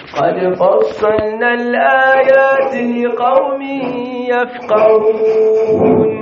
قد فصلنا الآيات لقوم يفقهون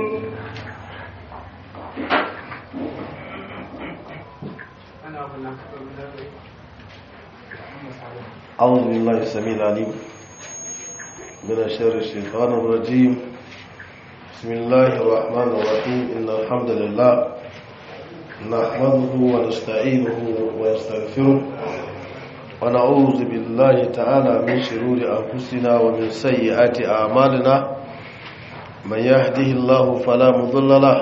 أعوذ بالله السميع العليم من شر الشيطان الرجيم. بسم الله الرحمن الرحيم. إن الحمد لله نحمده ونستعينه ونستغفره ونعوذ بالله تعالى من شرور أنفسنا ومن سيئات أعمالنا. من يهده الله فلا مضل له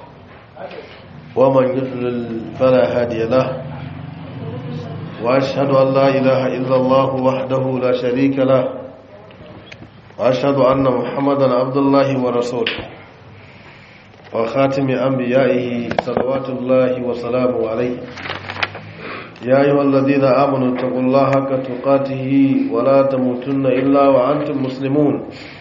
ومن يضلل فلا هادي له. وأشهد أن لا إله إلا الله وحده لا شريك له وأشهد أن محمدا عبد الله ورسوله وخاتم أنبيائه صلوات الله وسلامه عليه. يا أيها الذين آمنوا اتقوا الله حق تقاته ولا تموتن إلا وأنتم مسلمون.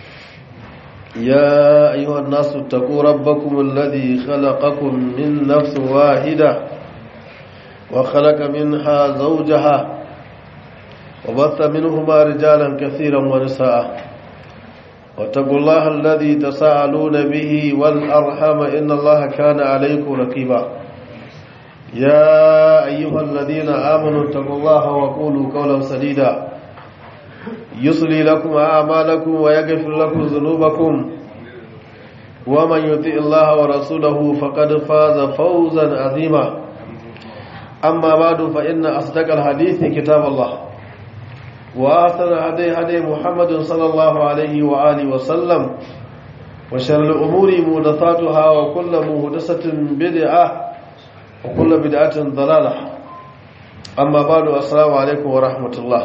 يا أيها الناس اتقوا ربكم الذي خلقكم من نفس واحدة وخلق منها زوجها وبث منهما رجالا كثيرا ونساء. واتقوا الله الذي تساءلون به والأرحام إن الله كان عليكم رقيبا. يا أيها الذين آمنوا اتقوا الله وقولوا قولا سديدا يصلي لكم أعمالكم ويغفر لكم ذنوبكم ومن يطع الله ورسوله فقد فاز فوزا عظيما. أما بعد فإن أصدق الحديث كتاب الله وأحسن هدي محمد صلى الله عليه وآله وسلم وشر الأمور محدثاتها وكل محدثة بدعة وكل بدعة ضلالة. أما بعد السلام عليكم ورحمة الله.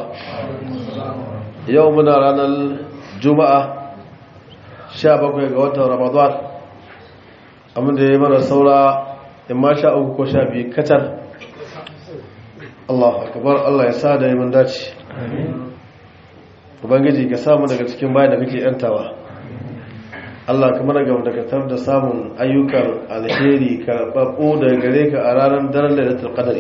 يومنا رانا الجمعة شابك وقوة رمضان أمن دي من السورة إما شاء أكو شابي كتر. Allah akbar. Allah ya sa da yamin dace. Ubangiji ka samu daga cikin bayan da kake yantawa. Allah ka mana gaba daga tar da samun ayyukan alheri karɓaɓɓu daga gare ka a ranar daren Lailatul Qadri.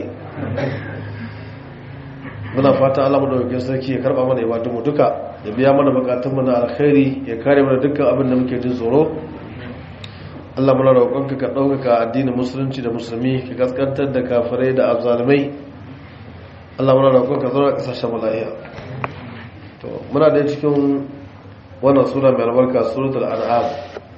Muna fata Allah madaukakin sarki ya karɓa mana ibadun mu duka, ya biya mana bukatun mu na alheri, ya kare mana dukkan abin da muke jin tsoro. Allah muna roƙonka ka ɗaukaka addinin musulunci da musulmi, ka gaskantar da kafirai da azzalumai. Allah muna roƙon ka zauna ƙasashen mala'iya. To muna da cikin wannan sura mai albarka, suratul an'am,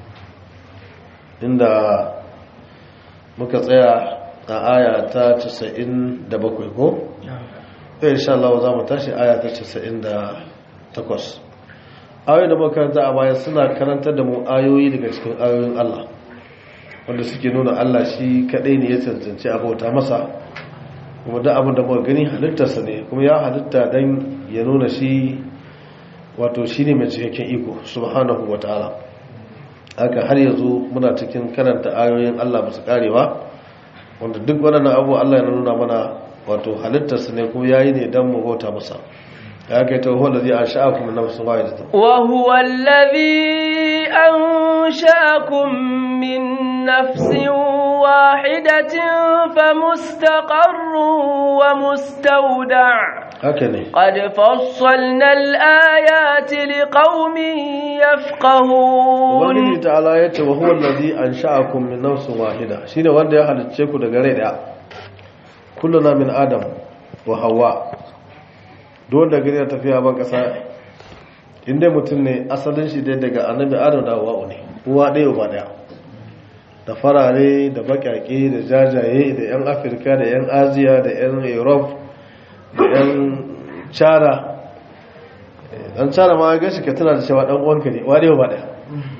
inda muka tsaya a aya ta 97 ko? Insha Allah za mu tashi aya ta 98. Ayoyi da makaranta a baya suna karantar da mu ayoyi daga cikin ayoyin Allah, wanda suke nuna Allah shi kadai ne ya cancanci a bauta masa, kuma da abin da muka gani halittarsa ne, kuma ya halitta don ya nuna shi wato shi ne mai cikakken iko subhanahu wa ta'ala. Haka har yanzu muna cikin karanta ayoyin Allah ba su karewa, wanda duk waɗannan abu Allah ya nuna mana wato halittarsa ne, kuma yayi ne don mu bauta masa. Ya kai ta huwa allazi ansha'akum min nafsin wahidatin wa huwa allazi ansha'akum min nafsin wahidatin famustaqarrun wa mustawda'. هكذا قد فصلنا الآيات لقوم يفقهون. ubangiji ta'ala yace wa huwa allazi ansha'akum min nafsin wahida, shine wanda ya halicce ku daga rai daya. kulluna min adam wa hawa. Don da gari tafiya ban kasa, inda mutum ne asalin shi dai daga annabi adam da hawa ne, uwa ɗaya uba ɗaya, da farare da baƙaƙe da jajaye da yan afirka da yan aziya da yan europe da yan cara. dan cara ma ga shi ka tana da cewa dan uwanka ne, uwa ɗaya uba ɗaya.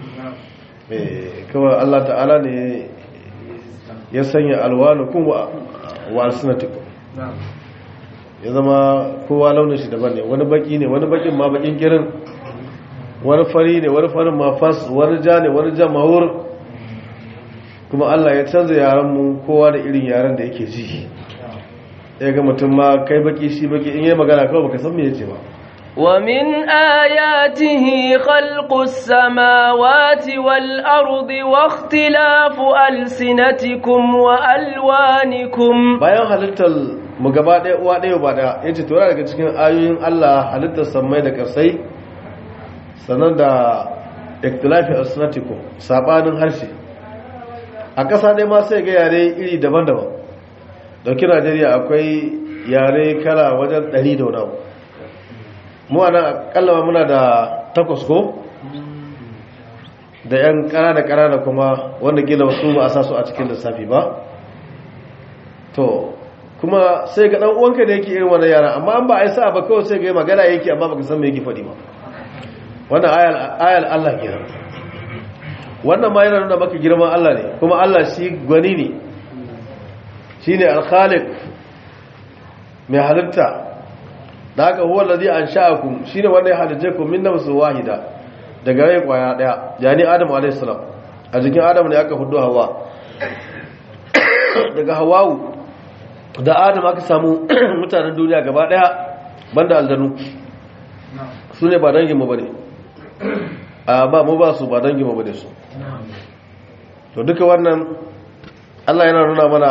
Kawai Allah ta'ala ne ya sanya alwanukum wa alsinatukum, ya zama kowa launin shi daban ne, wani baki ne, wani bakin ma bakin girin, wani fari ne, wani farin ma fas, wani ja ne, wani jan mahur. Kuma Allah ya canza yarenmu kowa da irin yaren da yake ji. Ya ga mutum ma kai baki shi baki, in yi magana kawai baka san me yace ba. ومن آياته خلق السماوات والأرض واختلاف ألسنتكم وألوانكم. bayan halittar mu gaba ɗaya uwa ɗaya ba ɗaya yace to daga cikin ayoyin Allah halittar samai da ƙarsai sannan da ikhtilafi alsinatikum sabanin harshe a ƙasa ɗaya ma sai ga yare iri daban-daban dauki Najeriya akwai yare kala wajen 100 da wani mu a nan akalla muna da 8 ko da yan ƙanana kuma wanda gila wasu ba a sa su a cikin lissafi ba to kuma sai ga dan uwanka da yake irin wannan yara amma an ba a yi sa ba kawai sai ga magana yake amma baka san me yake faɗi ba wannan ayal Allah kenan wannan ma yana nuna maka girman Allah ne kuma Allah shi gwani ne shine al-khaliq mai halitta da haka huwa allazi ansha'akum shine wanda ya halice ku min nafsin wahida daga rai kwaya daya yani Adam alayhi salam a jikin Adam ne aka fuddo Hawwa daga Hawwa da Adam aka samu mutanen duniya gaba daya banda aljanu su ne ba dangin mu bane ba mu ba su ba dangin mu bane su to duka wannan Allah yana nuna mana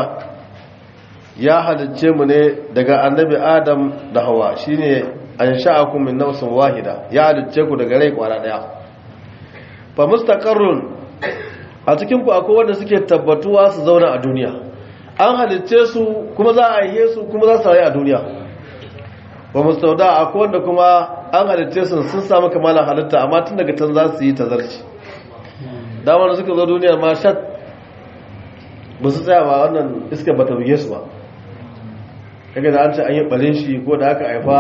ya halicce mu ne daga annabi Adam da Hawwa shine ansha'akum min nafsin wahida ya halicce ku daga rai kwara daya fa mustaqarrun a cikin ku akwai wanda suke tabbatuwa su zauna a duniya an halicce su kuma za a yi su kuma za su rayu a duniya wa mustauda akwai wanda kuma an halicce su sun samu kamalan halitta amma tun daga can za su yi tazarci damar suka zo duniya ma shat ba su tsaya ba wannan iska ba ta buge su ba kaga da an ce an yi ɓarin shi ko da aka haifa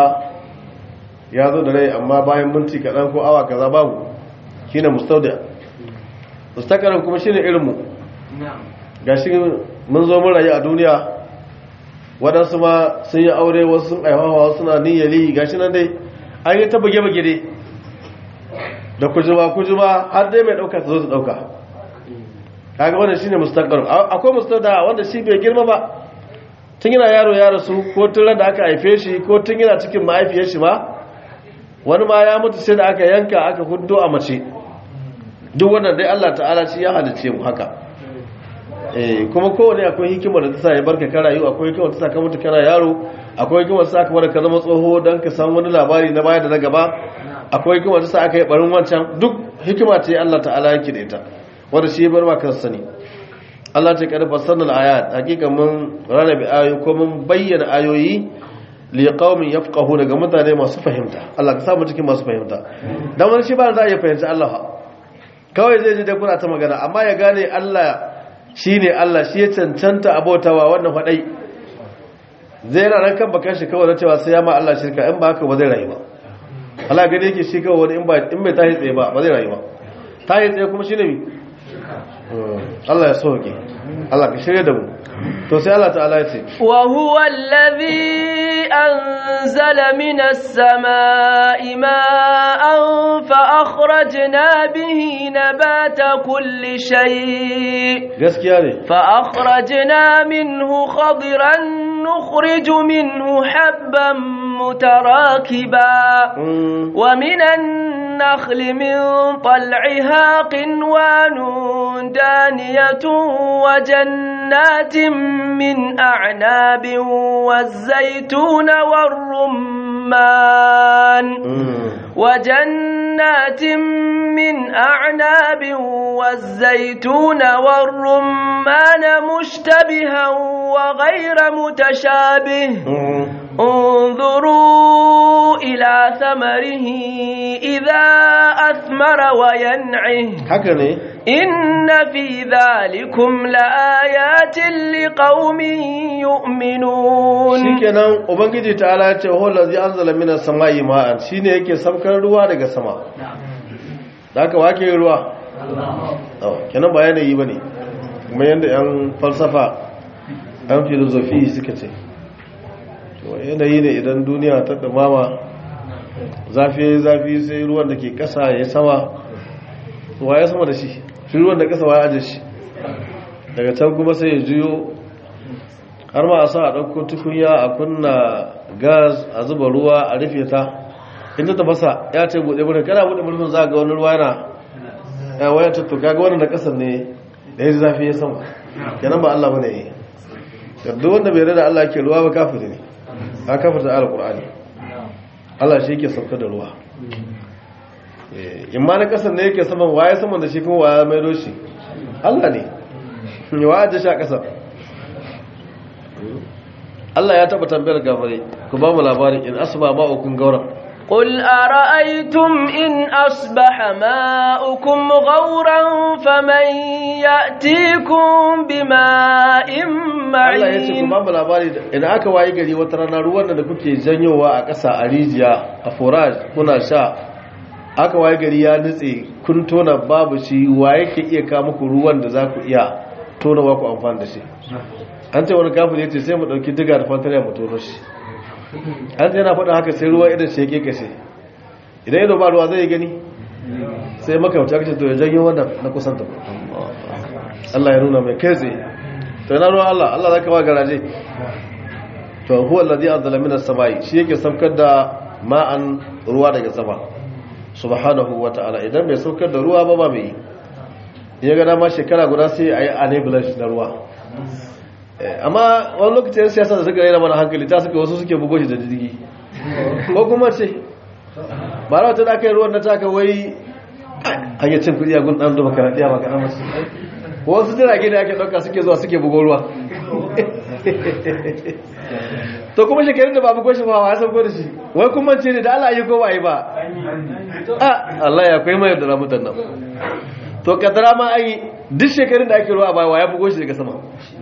ya zo da rai amma bayan minti kaɗan ko awa kaza babu shi ne mustauda mustakarar kuma shi ne irinmu ga shi mun zo mun rayu a duniya waɗansu ma sun yi aure wasu sun haifawa suna niyyali ga shi nan dai an yi ta buge-buge dai da kujima har dai mai ɗauka ta zo ta ɗauka kaga wannan shi ne mustakarar akwai mustauda wanda shi bai girma ba tun yana yaro ya rasu ko tun da aka haife shi ko tun yana cikin mahaifiyar shi ba wani ma ya mutu sai da aka yanka aka hudo a mace duk wannan dai Allah ta'ala shi ya halice mu haka kuma kowane akwai hikimar da ta sa ya barka ka rayu akwai hikimar ta sa ka mutu kana yaro akwai hikimar ta sa ka bar ka zama tsoho dan ka san wani labari na baya da na gaba akwai hikimar ta sa aka yi barin wancan duk hikima ce Allah ta'ala yake da ita wanda shi ya bar ma kan sani Allah ce karfa sanar ayat hakika mun ranabi ayoyi ko mun bayyana ayoyi li qaumin yafqahu daga mutane masu fahimta Allah ka samu cikin masu fahimta dan wani shi ba za ya fahimci Allah kawai zai ji da kuna ta magana amma ya gane Allah shine Allah shi ya cancanta abotawa wannan fadai zai ran kan bakan shi kawai cewa sai ya ma Allah shirka in ba haka ba zai rayu ba Allah gane yake shi kawai wani in bai tashi tsaye ba zai rayu ba tashi tsaye kuma shine mi Allah ya soke Allah ka shirye da mu to sai Allah ta'ala ya ce wa huwa allazi anzala minas samaa'i ma'an fa akhrajna bihi nabata kulli shay gaskiya ne fa akhrajna minhu khadiran nukhriju minhu habban mutarakiba wa minan nakhli min tal'iha qinwanun daniyatun wa jannatin من أعناب والزيتون والرمان وجنات من أعناب والزيتون والرمان مشتبها وغير متشابه انظروا إلى ثمره إذا أثمر وينعه إن في ذلكم لآيات لقوم يؤمنون shikenan ubangiji ta'ala ya ce huwa allazi anzala minas samai ma'an shine yake saukar ruwa daga sama da haka wake ruwa kenan ba yanayi bane kuma yanda yan falsafa yan filosofi suka ce to yanayi ne idan duniya ta dumama zafi sai ruwan da ke kasa ya sama waye sama da shi ruwan da kasa waye aje shi daga can kuma sai ya juyo har ma a sa a ɗauko tukunya a kunna gas a zuba ruwa a rufe ta inda ta fasa ya ce buɗe buɗe kana buɗe buɗe za ga wani ruwa yana ya waya tuttuka ga wani da ƙasar ne da ya zafi ya sama kenan ba Allah bane duk wanda bai rada Allah ke ruwa ba kafiri ne a kafirta alqur'ani Allah shi yake sauka da ruwa in ma na kasar ne yake saman waye saman da shi kuma waye maido shi Allah ne ya waje shi a kasar Allah ya taba tambayar gafare ku ba mu labarin in asba ma'ukum gauran قل أرأيتم إن أصبح ماؤكم غورا فمن يأتيكم بماء معين Allah ya ce ku ba mu labari idan aka waye gari wata rana ruwan da kuke janyowa a ƙasa a rijiya a forage kuna sha aka waye gari ya nutse kun tona babu shi waye ke iya kawo muku ruwan da za ku iya tonawa ku amfani da shi an ce wani kafin ya ce sai mu ɗauki diga da fantariya mu tono shi an ce yana faɗin haka sai ruwa idan shi ya kashe idan ido ba ruwa zai gani sai makamta kace to ya janyo wannan na kusanta Allah ya nuna mai kai tsaye to yana ruwa Allah zaka ba garaje to huwa alladhi anzala minas samai shi yake saukar da ma'an ruwa daga sama subhanahu wata'ala idan bai saukar da ruwa ba mai ya ga dama shekara guda sai ayi enable na ruwa amma wani lokacin siyasa da suka raina mana hankali ta suka wasu suke bugo shi da jirgi ko kuma ce ba rawata da aka yi ruwan na taka wai hanyar cin kudi a gun ɗan duba karaɗiya ba kaɗan masu wasu jirage da ake ɗauka suke zuwa suke bugo ruwa to kuma shekarun da ba bugo shi ba ya sauko da shi wai kuma ce ne da Allah yi ko ba yi ba Allah ya kwai mai da ramutan nan to kadara ma ai duk shekarun da ake ruwa ba ya bugo shi daga sama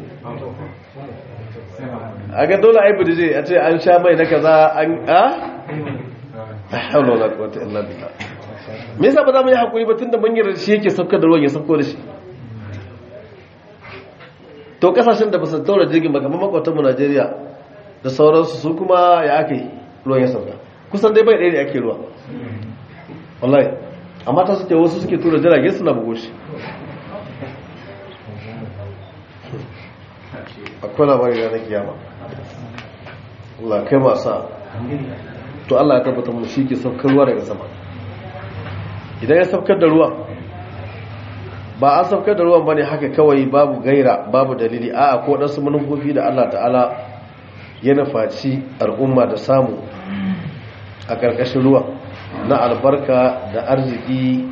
a ga dole aibu da zai a ce an sha mai na kaza an haula wala quwwata illa billah me yasa ba za mu yi hakuri ba tunda mun yarda shi yake saukar da ruwan ya sauko da shi to kasashen da ba su daura jirgin ba kamar makwatan mu Najeriya da sauransu su kuma ya ake ruwan ya sauka kusan dai bai ɗaya da ake ruwa wallahi amma ta suke wasu suke tura jirage suna bugo shi akwai labari na kiyama Allah kai masa to Allah ya tabbatar mu shi ke saukar ruwa daga sama idan ya saukar da ruwa ba an saukar da ruwan bane haka kawai babu gaira babu dalili a'a ko dan su manufofi da Allah ta'ala ya nufaci al'umma da samu a karkashin ruwa na albarka da arziki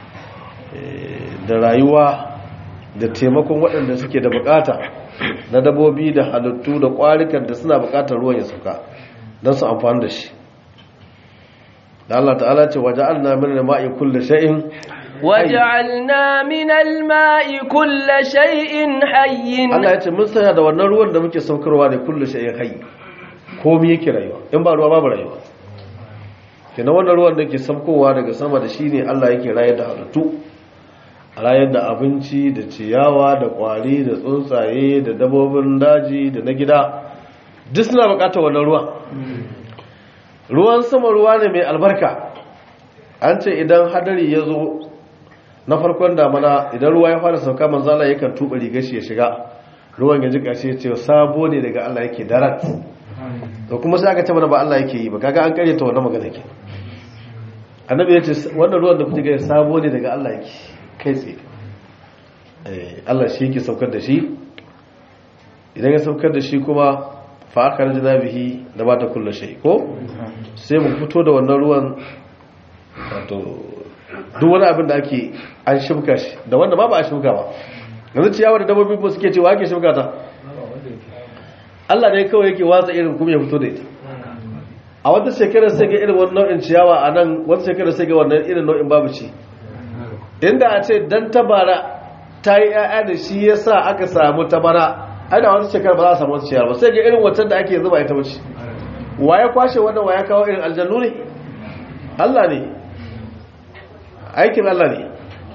da rayuwa da taimakon waɗanda suke da bukata na dabobi da halittu da ƙwarikan da suna bukatar ruwan ya sauka don su amfani da shi da Allah ta'ala ce waja'alna min al-ma'i kulli shay'in waja'alna min al-ma'i kulli shay'in hayyin Allah ya ce mun sanya da wannan ruwan da muke saukarwa da kulli shay'in hayy komai yake rayuwa in ba ruwa babu rayuwa kenan wannan ruwan da ke saukowa daga sama da shi ne Allah yake rayar da halittu rayar da abinci da ciyawa da kwari da tsuntsaye da dabbobin daji da na gida duk suna bukatar wannan ruwan sama ruwa ne mai albarka an ce idan hadari ya zo na farkon damana idan ruwa ya fara sauka manzala yakan tuba rigar shi ya shiga ruwan ya ji ƙarshe ya ce sabo ne daga Allah yake darat to kuma sai aka ce mana ba Allah yake yi ba kaga an kare ta wannan magana ke annabi ya ce wannan ruwan da kuke ga sabo ne daga Allah yake kai tsaye Allah shi yake saukar da shi idan ya saukar da shi kuma fa'akar jinabihi da ba ta kulla shi ko sai mu fito da wannan ruwan wato duk wani abin da ake an shimka shi da wanda ba a shimka ba yanzu ciyawa da dabbobi ba suke cewa ake shimka ta Allah ne kawai yake watsa irin kuma ya fito da ita a wata shekarar sai ga irin wani nau'in ciyawa a nan wata shekarar sai ga wannan irin nau'in babu ci inda a ce dan tabara ta yi 'ya'ya da shi ya sa aka samu tabara ana wata shekarar ba za a samu wata ciyawa ba sai ga irin wancan da ake zuba ita wuce wa ya kwashe wannan wa ya kawo irin aljannu ne Allah ne aikin Allah ne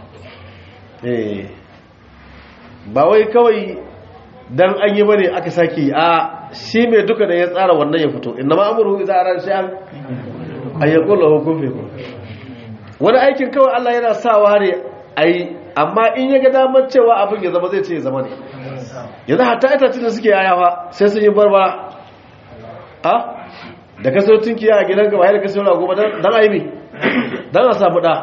ba wai kawai dan an yi bane aka saki a shi mai duka da ya tsara wannan ya fito inna ma amruhu idza arada shay'an ay yaqulu lahu kun fayakun wani aikin kawai Allah yana sawa ne ai amma in ya ga damar cewa abin ya zama zai ce ya zama ne yanzu hatta itacen da suke yayawa sai sun yi barbara da ka so tunkiya a gidan gaba da ka so rago ba dan aibi dan a samu da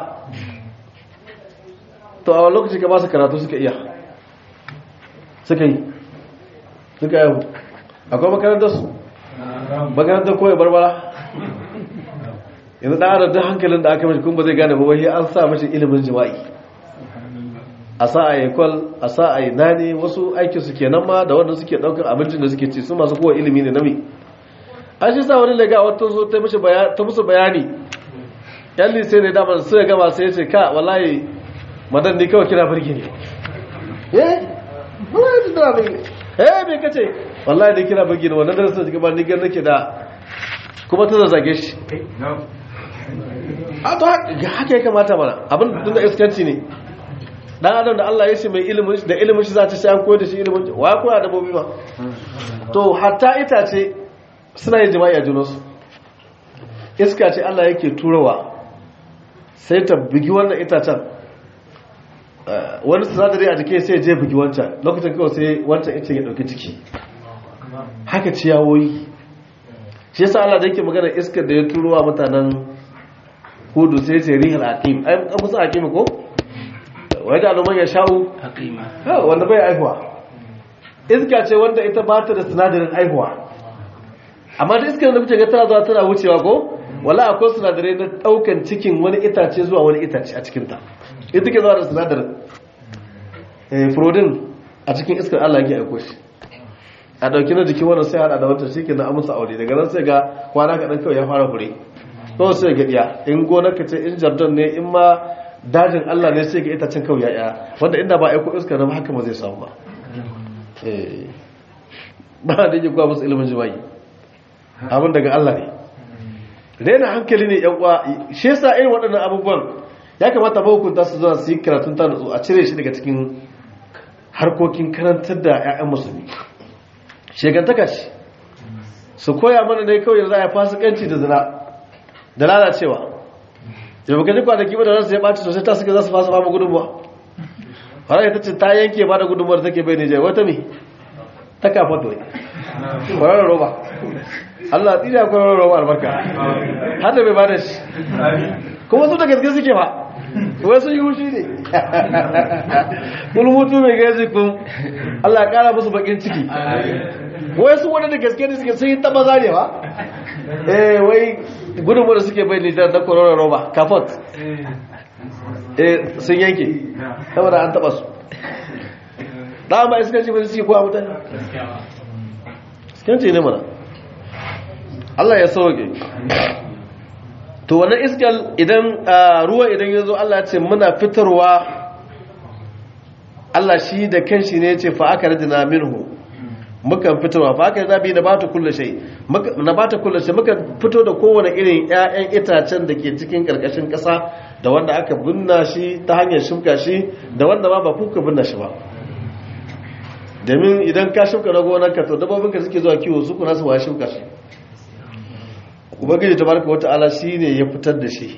to a wani lokaci ka ba su karatu suka yi akwai makarantar su makarantar koya barbara yanzu ɗan da hankalin da aka mashi kuma ba zai gane ba wai an sa mashi ilimin jima'i a sa a yi kwal a sa a yi nane wasu aikin su kenan ma da wanda suke ɗaukar abincin da suke ci su masu kowa ilimi ne na mi an shi sa wani lega wata zo ta musu bayani yan lise ne damar su ya gama sai ya ce ka wallahi madan ni kawai kira birgi ne wallahi da birgi me kace wallahi da kira birgi ne wannan darasin gaba ni gan nake da kuma ta zazzage shi a to haka ya kamata mana abin da iskanci ne dan adam da Allah ya ce mai ilimin da ilimin shi za ta sai an koyar da shi ilimin wa koya da bobi ma to hatta itace suna yin jima'i a junansu iska ce Allah yake turawa sai ta bugi wannan itacen wani sinadari a jikin sai je bugi wancan lokacin kawai sai wancan ita ya dauki ciki haka ciyawoyi shi yasa Allah da yake magana iskar da ya turowa mutanen hudu sai ce rihal aqim ai an musu aqim ko wai da alumman ya sha'u aqima wanda bai aihuwa iska ce wanda ita ba ta da sinadarin aihuwa amma da iskar da muke ga tana zuwa tana wucewa ko wala akwai sinadarai na daukan cikin wani itace zuwa wani itace a cikin ta ita ke zuwa da sinadarin protein a cikin iskar Allah yake aiko shi a dauki na jikin wannan sai hada da wata shike na amsa aure daga nan sai ga kwana kadan kawai ya fara fure to sai ga diya in gonar ka ce in jardin ne in ma dajin Allah ne sai ga itacen kawai ya wanda inda ba aiko iskar nan haka ma zai samu ba ba da yake kuwa musu ilimin jima'i abin daga Allah ne raina hankali ne yan uwa shi yasa irin waɗannan abubuwan ya kamata mahukunta su zuwa su yi karatun ta nutsu a cire shi daga cikin harkokin karantar da 'ya'yan musulmi shegantaka ce su koya mana ne kawai yanzu a fasikanci da zina da lalacewa da baka ji kwanaki ba da ransu ya ɓaci sosai ta suka za su fasa fama gudunmuwa har ta ce ta yanke ba da gudunmuwar take bai nijar wata me ta kafa doyi kwararar roba Allah tsiri a kwararar roba albarka har da bai ba da shi kuma su da gaske suke ba wai sun yi hushi ne kulmutu mai gaji kun Allah ya kara musu bakin ciki wai su wadanda gaske ne suke sun yi taba zarewa wai gudunmu da suke bai nijar na korona roba kafot sun yanke saboda an taba su dama iskanci ba suke kowa mutane iskanci ne mana Allah ya sauke to wannan iskal idan ruwa idan ya zo Allah ce muna fitarwa Allah shi da kanshi ne ya ce fa aka rajina minhu mukan fitarwa fa aka zabi na bata kullu shay mukan fito da kowane irin ƴaƴan itacen da ke cikin karkashin ƙasa da wanda aka binna shi ta hanyar shuka shi da wanda ba kuka binna shi ba domin idan ka shuka na gonarka to dabbobinka suke zuwa kiwo su kuna su wa shuka shi ubangiji tabaraka wata'ala shine ya fitar da shi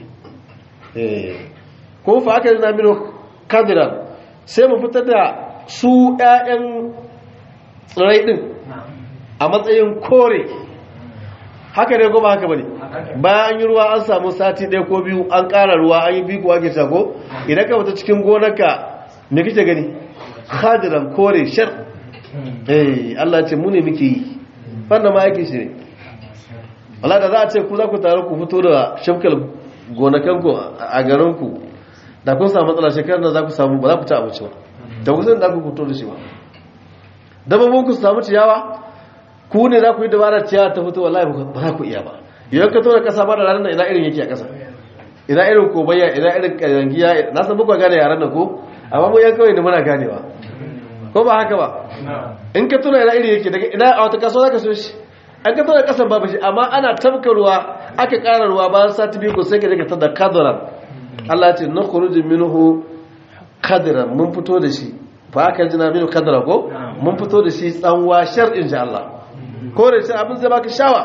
ko fa aka yana mino kadiran sai mu fitar da su ƴaƴan tsirai din a matsayin kore haka ne goma haka bane bayan yi ruwa an samu sati ɗaya ko biyu an ƙara ruwa an yi biyu ko ake shago idan ka fita cikin gonarka me kike gani kadiran kore shar Allah ce mu ne muke yi wannan ma yake shi ne wala da za a ce ku za ku taru ku fito da shimkar gonakanku a garinku da kun samu matsala shekarar da za ku samu ba za ku ci abinci ba da ku san da ku fito da shi ba dabbobin ku samu ciyawa ku ne za ku yi dabarar ciyawa ta fito wallahi ba za ku iya ba idan ka tona kasa ba da ranar ina irin yake a kasa ina irin kobayya ina irin karangiya na san muku gane yaran nan ko amma mu yan kawai da muna ganewa ko ba haka ba in ka tona ina irin yake daga ina a wata kasuwa za ka so shi an ka tona kasan babu shi amma ana tabka ruwa aka ƙara ruwa bayan sati biyu ko sai ka daga tada kadaran Allah ce na khuruju minhu kadaran mun fito da shi fa aka jina minhu kadara ko mun fito da shi tsanwa shar insha Allah ko da shi abin zai baka shawa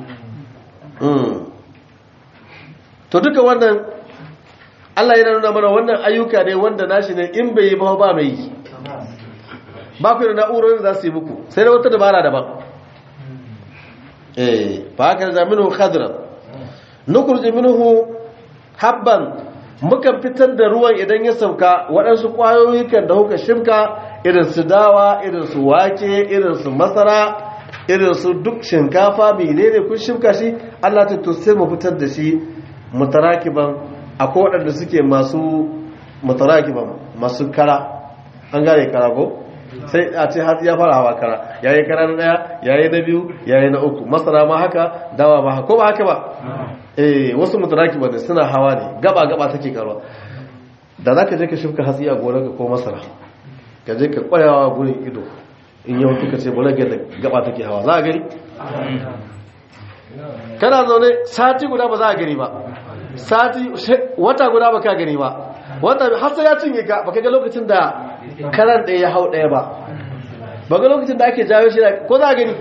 to duka wannan Allah ya nuna mana wannan ayyuka ne wanda nashi ne in bai yi ba mai yi ba ku da na'urorin za su yi muku sai da wata dabara daban fa haka da minhu khadran nukhruju minhu habban mukan fitar da ruwan idan ya sauka waɗansu ƙwayoyi kan da huka shimka irin su dawa irin su wake irin su masara irin su duk shinkafa menene kun shimka shi Allah ta to sai mu fitar da shi mutarakiban akwai waɗanda suke masu mutarakiban masu kara an gane kara ko sai a ce hatsi ya fara hawa kara yayi kara na daya yayi na biyu yayi na uku masara ma haka dawa ma haka ko ba haka ba wasu mutarakiban ne suna hawa ne gaba gaba take karuwa da zaka je ka shimka hatsi a gonarka ko masara ka je ka kwayawa gurin ido in yau kuka ce bala da gaba take hawa za a gani kana zaune sati guda ba za a gani ba wata guda ba ka gani ba wata har sai ya cinye ka baka ga lokacin da karan ɗaya ya hau ɗaya ba ga lokacin da ake jawo shi ko za a gani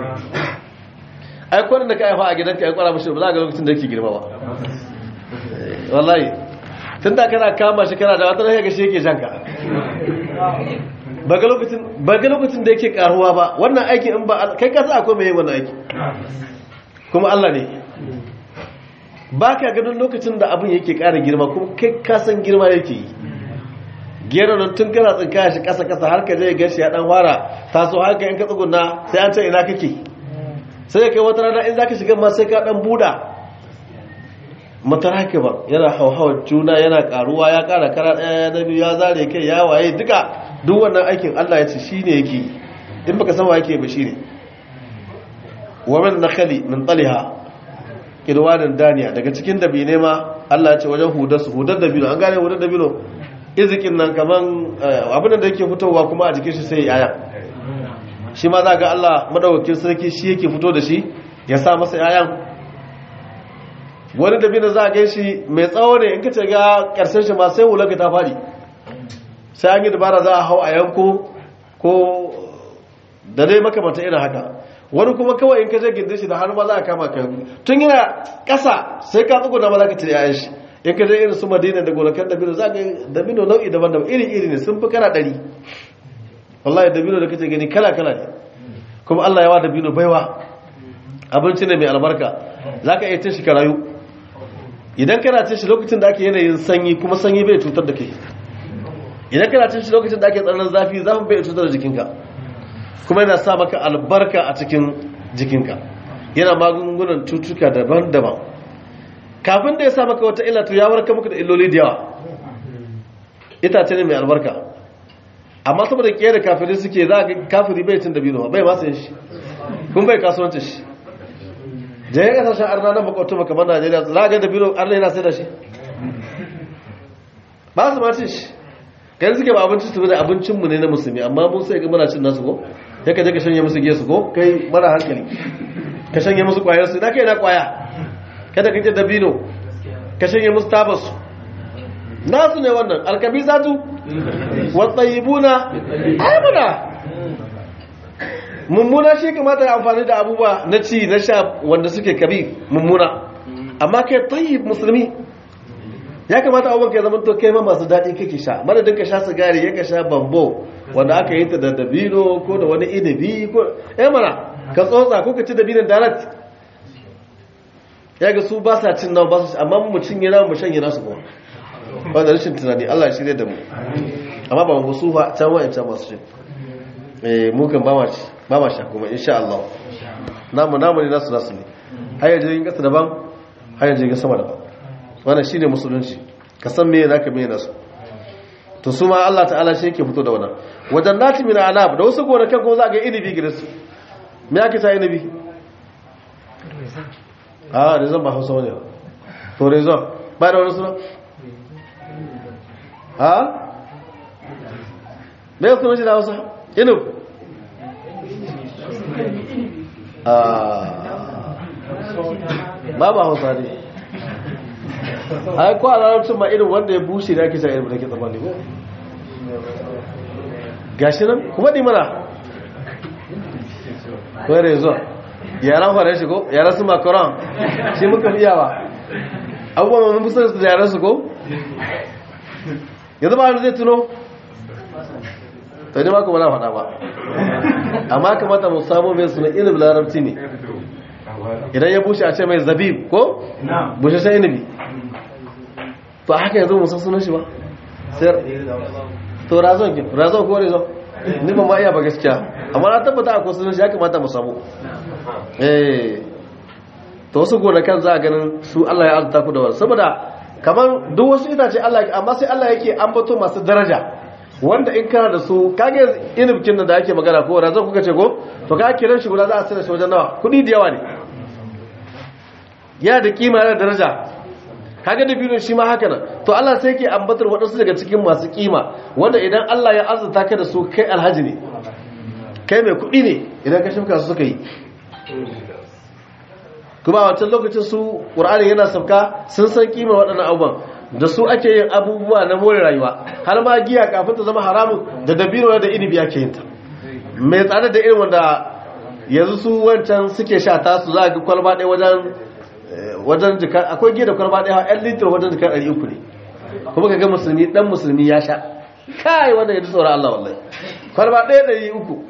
ai kwanan da ka haifa a gidanka ya kwara mashi ba za a ga lokacin da yake girma ba wallahi tun da kana kama shi kana da wata rahe ga shi yake janka ba ga lokacin da yake karuwa ba wannan aiki in ba kai kasa akwai mai yin wannan aiki kuma Allah ne ba ka ganin lokacin da abin yake ƙara girma kuma kai kasan girma yake yi gero nan tun kana tsinka shi ƙasa-ƙasa har ka zai gashi ya ɗan fara taso har ka yanka tsuguna sai an ce ina kake sai kai wata rana in za ka shiga ma sai ka ɗan buɗa mataraki ba yana hauhawar juna yana ƙaruwa ya ƙara kara ɗaya na biyu ya zare kai ya waye duka duk wannan aikin Allah ya ce shi ne yake in baka san wa yake ba shi ne wa min nakhali min taliha kirwanin daniya daga cikin dabine ma Allah ya ce wajen hudar dabino an gane hudar dabino izikin nan kaman abin da yake fitowa kuma a jikin shi sai yaya shi ma za ga Allah madaukakin sarki shi yake fito da shi ya sa masa yayan wani dabino za a gan shi mai tsawo ne in ka ce ga karshen shi ma sai hulaka ta fadi sai an yi dabara za a hau a yanko ko da dai makamanta irin haka wani kuma kawai in ka je gindin shi da hannu ma za a kama ka tun yana ƙasa sai ka tsuguna ma za ka cire yayan shi in ka je irin su madina da gonakan dabino za ka dabino nau'i daban-daban iri-iri ne sun fi kala 100 wallahi dabino da kace gani kala-kala ne kuma Allah ya wa dabino baiwa abinci ne mai albarka za ka iya cin shi ka rayu idan kana cin shi lokacin da ake yanayin sanyi kuma sanyi bai cutar da kai idan kana cin shi lokacin da ake tsananin zafi zafin bai cutar da jikinka kuma yana sa maka albarka a cikin jikinka yana magungunan cutuka daban-daban kafin da ya sa maka wata illa to ya warka maka da illoli da yawa itace ne mai albarka amma saboda kiyar da kafirai suke za ga kafiri bai cin dabino bai ma sayin shi kun bai kasuwancin shi da ya kasashen arna na makwautu makaman Najeriya za ga dabino arna yana sai da shi ba su ma cin shi kai suke ba abinci su da abincinmu ne na musulmi amma mun sai ga muna cin nasu ko ya ka je ka shanye musu gesu ko kai mara hankali ka shanye musu kwayar su na kai na kwaya kada ka je dabino ka shanye musu tabasu nasu ne wannan alkabizatu wa tayyibuna aymuna mummuna shi kamata ya amfani da abubuwa na ci na sha wanda suke kabi mummuna amma kai tayyib musulmi ya kamata abubuwan ka zama to kai ma masu daɗi kake sha madadin ka sha sigari ya ka sha bambo wanda aka yi ta da dabino ko da wani inabi ko mana ka tsotsa ko ka ci dabinon direct ya ga su ba sa cin nawa ba su amma mu cinye nawa mu shanye nasu kuma ba da rashin tunani Allah ya shirye da mu amma ba mu su fa can wa'in can masu shi mu kan ba ma sha kuma insha Allah namu ne nasu ne hayar jirgin kasa daban hayar jirgin sama daban wannan shine musulunci ka san meye naka meye nasu to su ma Allah ta'ala shi yake fito da wannan wajen nati min anab da wasu gonakan kuma za ga inibi gidansu me yake ta inibi rezon ba Hausa wani to rezon ba da wani suna me ya suna shi da Hausa inub ba Hausa ne ai ko a larabcin ma irin wanda ya bushe da ake sa irin da ke tsammani ko gashi nan kuma di mana ko rezo yaran fara shi ko yaran su makaron shi muka fiyawa abubuwan mun fusa su da yaran su ko yanzu ba zai tuno to ne ma kuma na faɗa ba amma kamata mu samu mai suna ilib larabci ne idan ya bushe a ce mai zabib ko bushe sai inibi to haka yanzu musan sunan shi ba sai to razon ko rezo ni ba ma iya ba gaskiya amma na tabbata akwai sunan shi ya kamata mu samu to wasu gonakan za a ganin su Allah ya arzuta ku da wani saboda kamar duk wasu itace Allah amma sai Allah yake ambato masu daraja wanda in kana da su kage inubkin da ake magana ko razan kuka ce ko to ka kiran shi guda za a tsira shi wajen nawa kudi da yawa ne ya da kima da daraja kaga da biro shi ma haka nan to Allah sai yake ambatar wadansu daga cikin masu kima wanda idan Allah ya arzuta ka da su kai alhaji ne kai mai kudi ne idan ka shimka su suka yi kuma a wancan lokacin su Qur'ani yana sauka sun san kima waɗannan abubuwan da su ake yin abubuwa na more rayuwa har ma giya kafin ta zama haramun da dabino da inibi ake yin ta mai tsada da irin wanda yanzu su wancan suke sha ta su za a ga kwalba ɗaya wajen jika akwai giya da kwalba ɗaya 'yan litir wajen jika 300 ne kuma ka ga musulmi ɗan musulmi ya sha kai wannan ya ji tsoron Allah wallahi kwalba ɗaya 300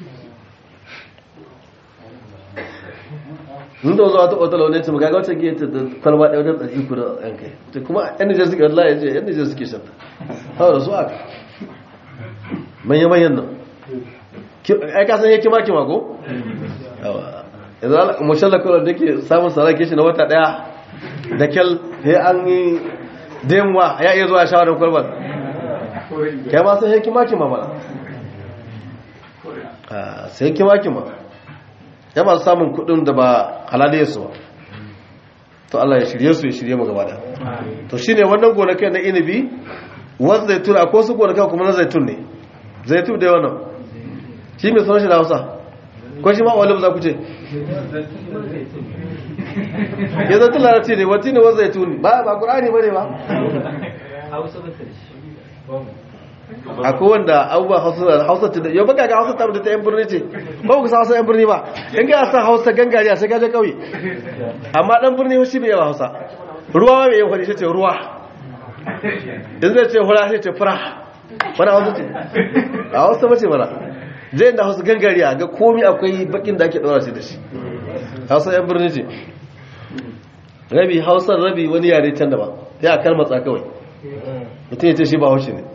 mun da zuwa ta otal wani ce magaga wacce giya ta kwalba ɗaya wajen 300 da yan kai ta kuma yan nijar suke wallahi ya ce yan nijar suke shanta hawa da su aka manya-manyan nan ai ka san ya kima ko? yanzu mashallah kawai da ke samun sarake shi na wata ɗaya da kyal ya an yi demuwa ya iya zuwa shawarar kwalbar kai ma sai ya kima mana sai kima ya masu samun kudin da ba halaliyar su ba to Allah ya shirye su ya shirye mu gaba da to shine wannan gonakai na inibi wasu zaitun akwai su gonakai kuma na zaitun ne zaitun da wannan shi mai sunan shi da Hausa ko shi ma walibu za ku ce ya zaitun larabci ne wati ne wasu zaitun ba Qur'ani bane ba akwai wanda abubuwa hausa ta yau baka ga hausa ta da ta yan birni ce ba ku sa hausa yan birni ba in ga sa hausa gangariya sai gaje kauye amma dan birni shi bai yawa hausa ruwa mai yawa shi ce ruwa in zai ce hura sai ce fura wani hausa ce a hausa mace mana zai da hausa gangariya ga komi akwai bakin da ake ɗora shi da shi hausa yan birni ce rabi hausa rabi wani yare can da ba sai a kalmatsa kawai mutum ya ce shi ba haushe ne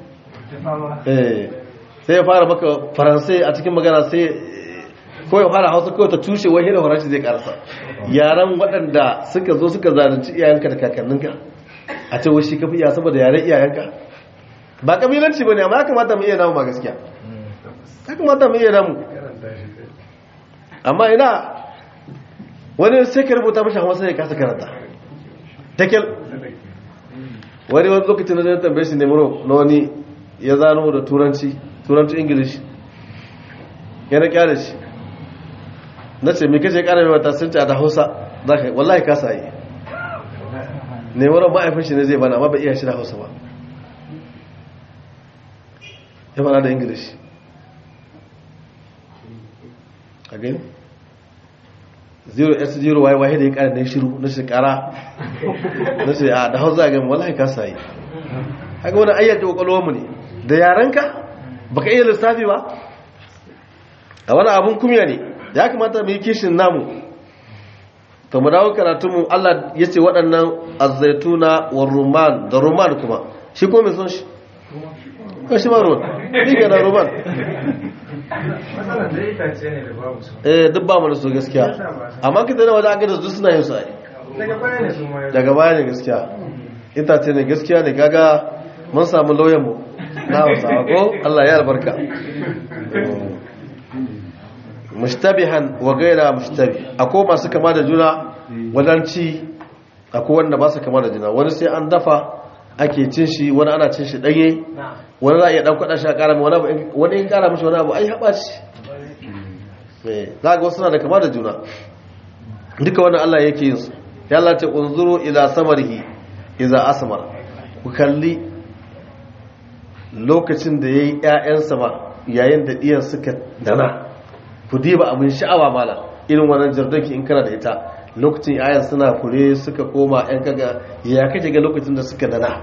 sai ya fara maka faransai a cikin magana sai ko ya fara hausa kawai ta tushe wai hira faranshi zai karasa yaran waɗanda suka zo suka zalunci iyayenka da kakanninka a ce wai shi kafi iya saboda yaren iyayenka ba kabilanci ba ne amma ya kamata mu iya namu ma gaskiya ya kamata mu iya namu amma ina wani sai ka rubuta mashi hausa ya kasa karanta takel wani lokacin da zai tambaye shi nemuro na wani ya zano da turanci ingilishi yana kyara shi na ce mai kashe kara mai wata sun ce a da hausa za ka wallahi kasa yi nemuran ma'aifin shi ne zai bana amma ba iya shi da hausa ba ya bana da ingilishi a gani 0s0 y da ya kara na shiru na shekara na ce a da hausa gani wallahi kasa yi haka wani ayyar da kwakwalwarmu ne da yarenka baka iya lissafi ba a wani abun kumya ne ya kamata mu yi kishin namu to mu dawo karatunmu Allah ya ce waɗannan azzaituna wa rumman da rumman kuma shi ko mai son shi ko shi ma ruwan ni ga da rumman duk ba mu da su gaskiya amma kita da wajen agada su suna yin su ai daga baya ne gaskiya itace ne gaskiya ne kaga mun samu lauyanmu na hausawa ko Allah ya albarka mushtabihan wa gaira mushtabi akwai masu kama da juna wajen ci akwai wanda ba su kama da juna wani sai an dafa ake cin shi wani ana cin shi ɗanye wani za a iya ɗan kwaɗa shi a ƙara mai wani in ƙara mashi wani abu ai haɓa ci za ga wasu na da kama da juna duka wannan Allah yake yin su ya Allah ce unzuru ila samarihi iza asmar ku kalli lokacin da ya yi ‘ya'yansa ba yayin da ɗiyan suka dana ku diba abin sha'awa mala irin wannan jardanki in kana da ita lokacin ‘ya'yan suna fure suka koma ‘yan kaga ya kake ga lokacin da suka dana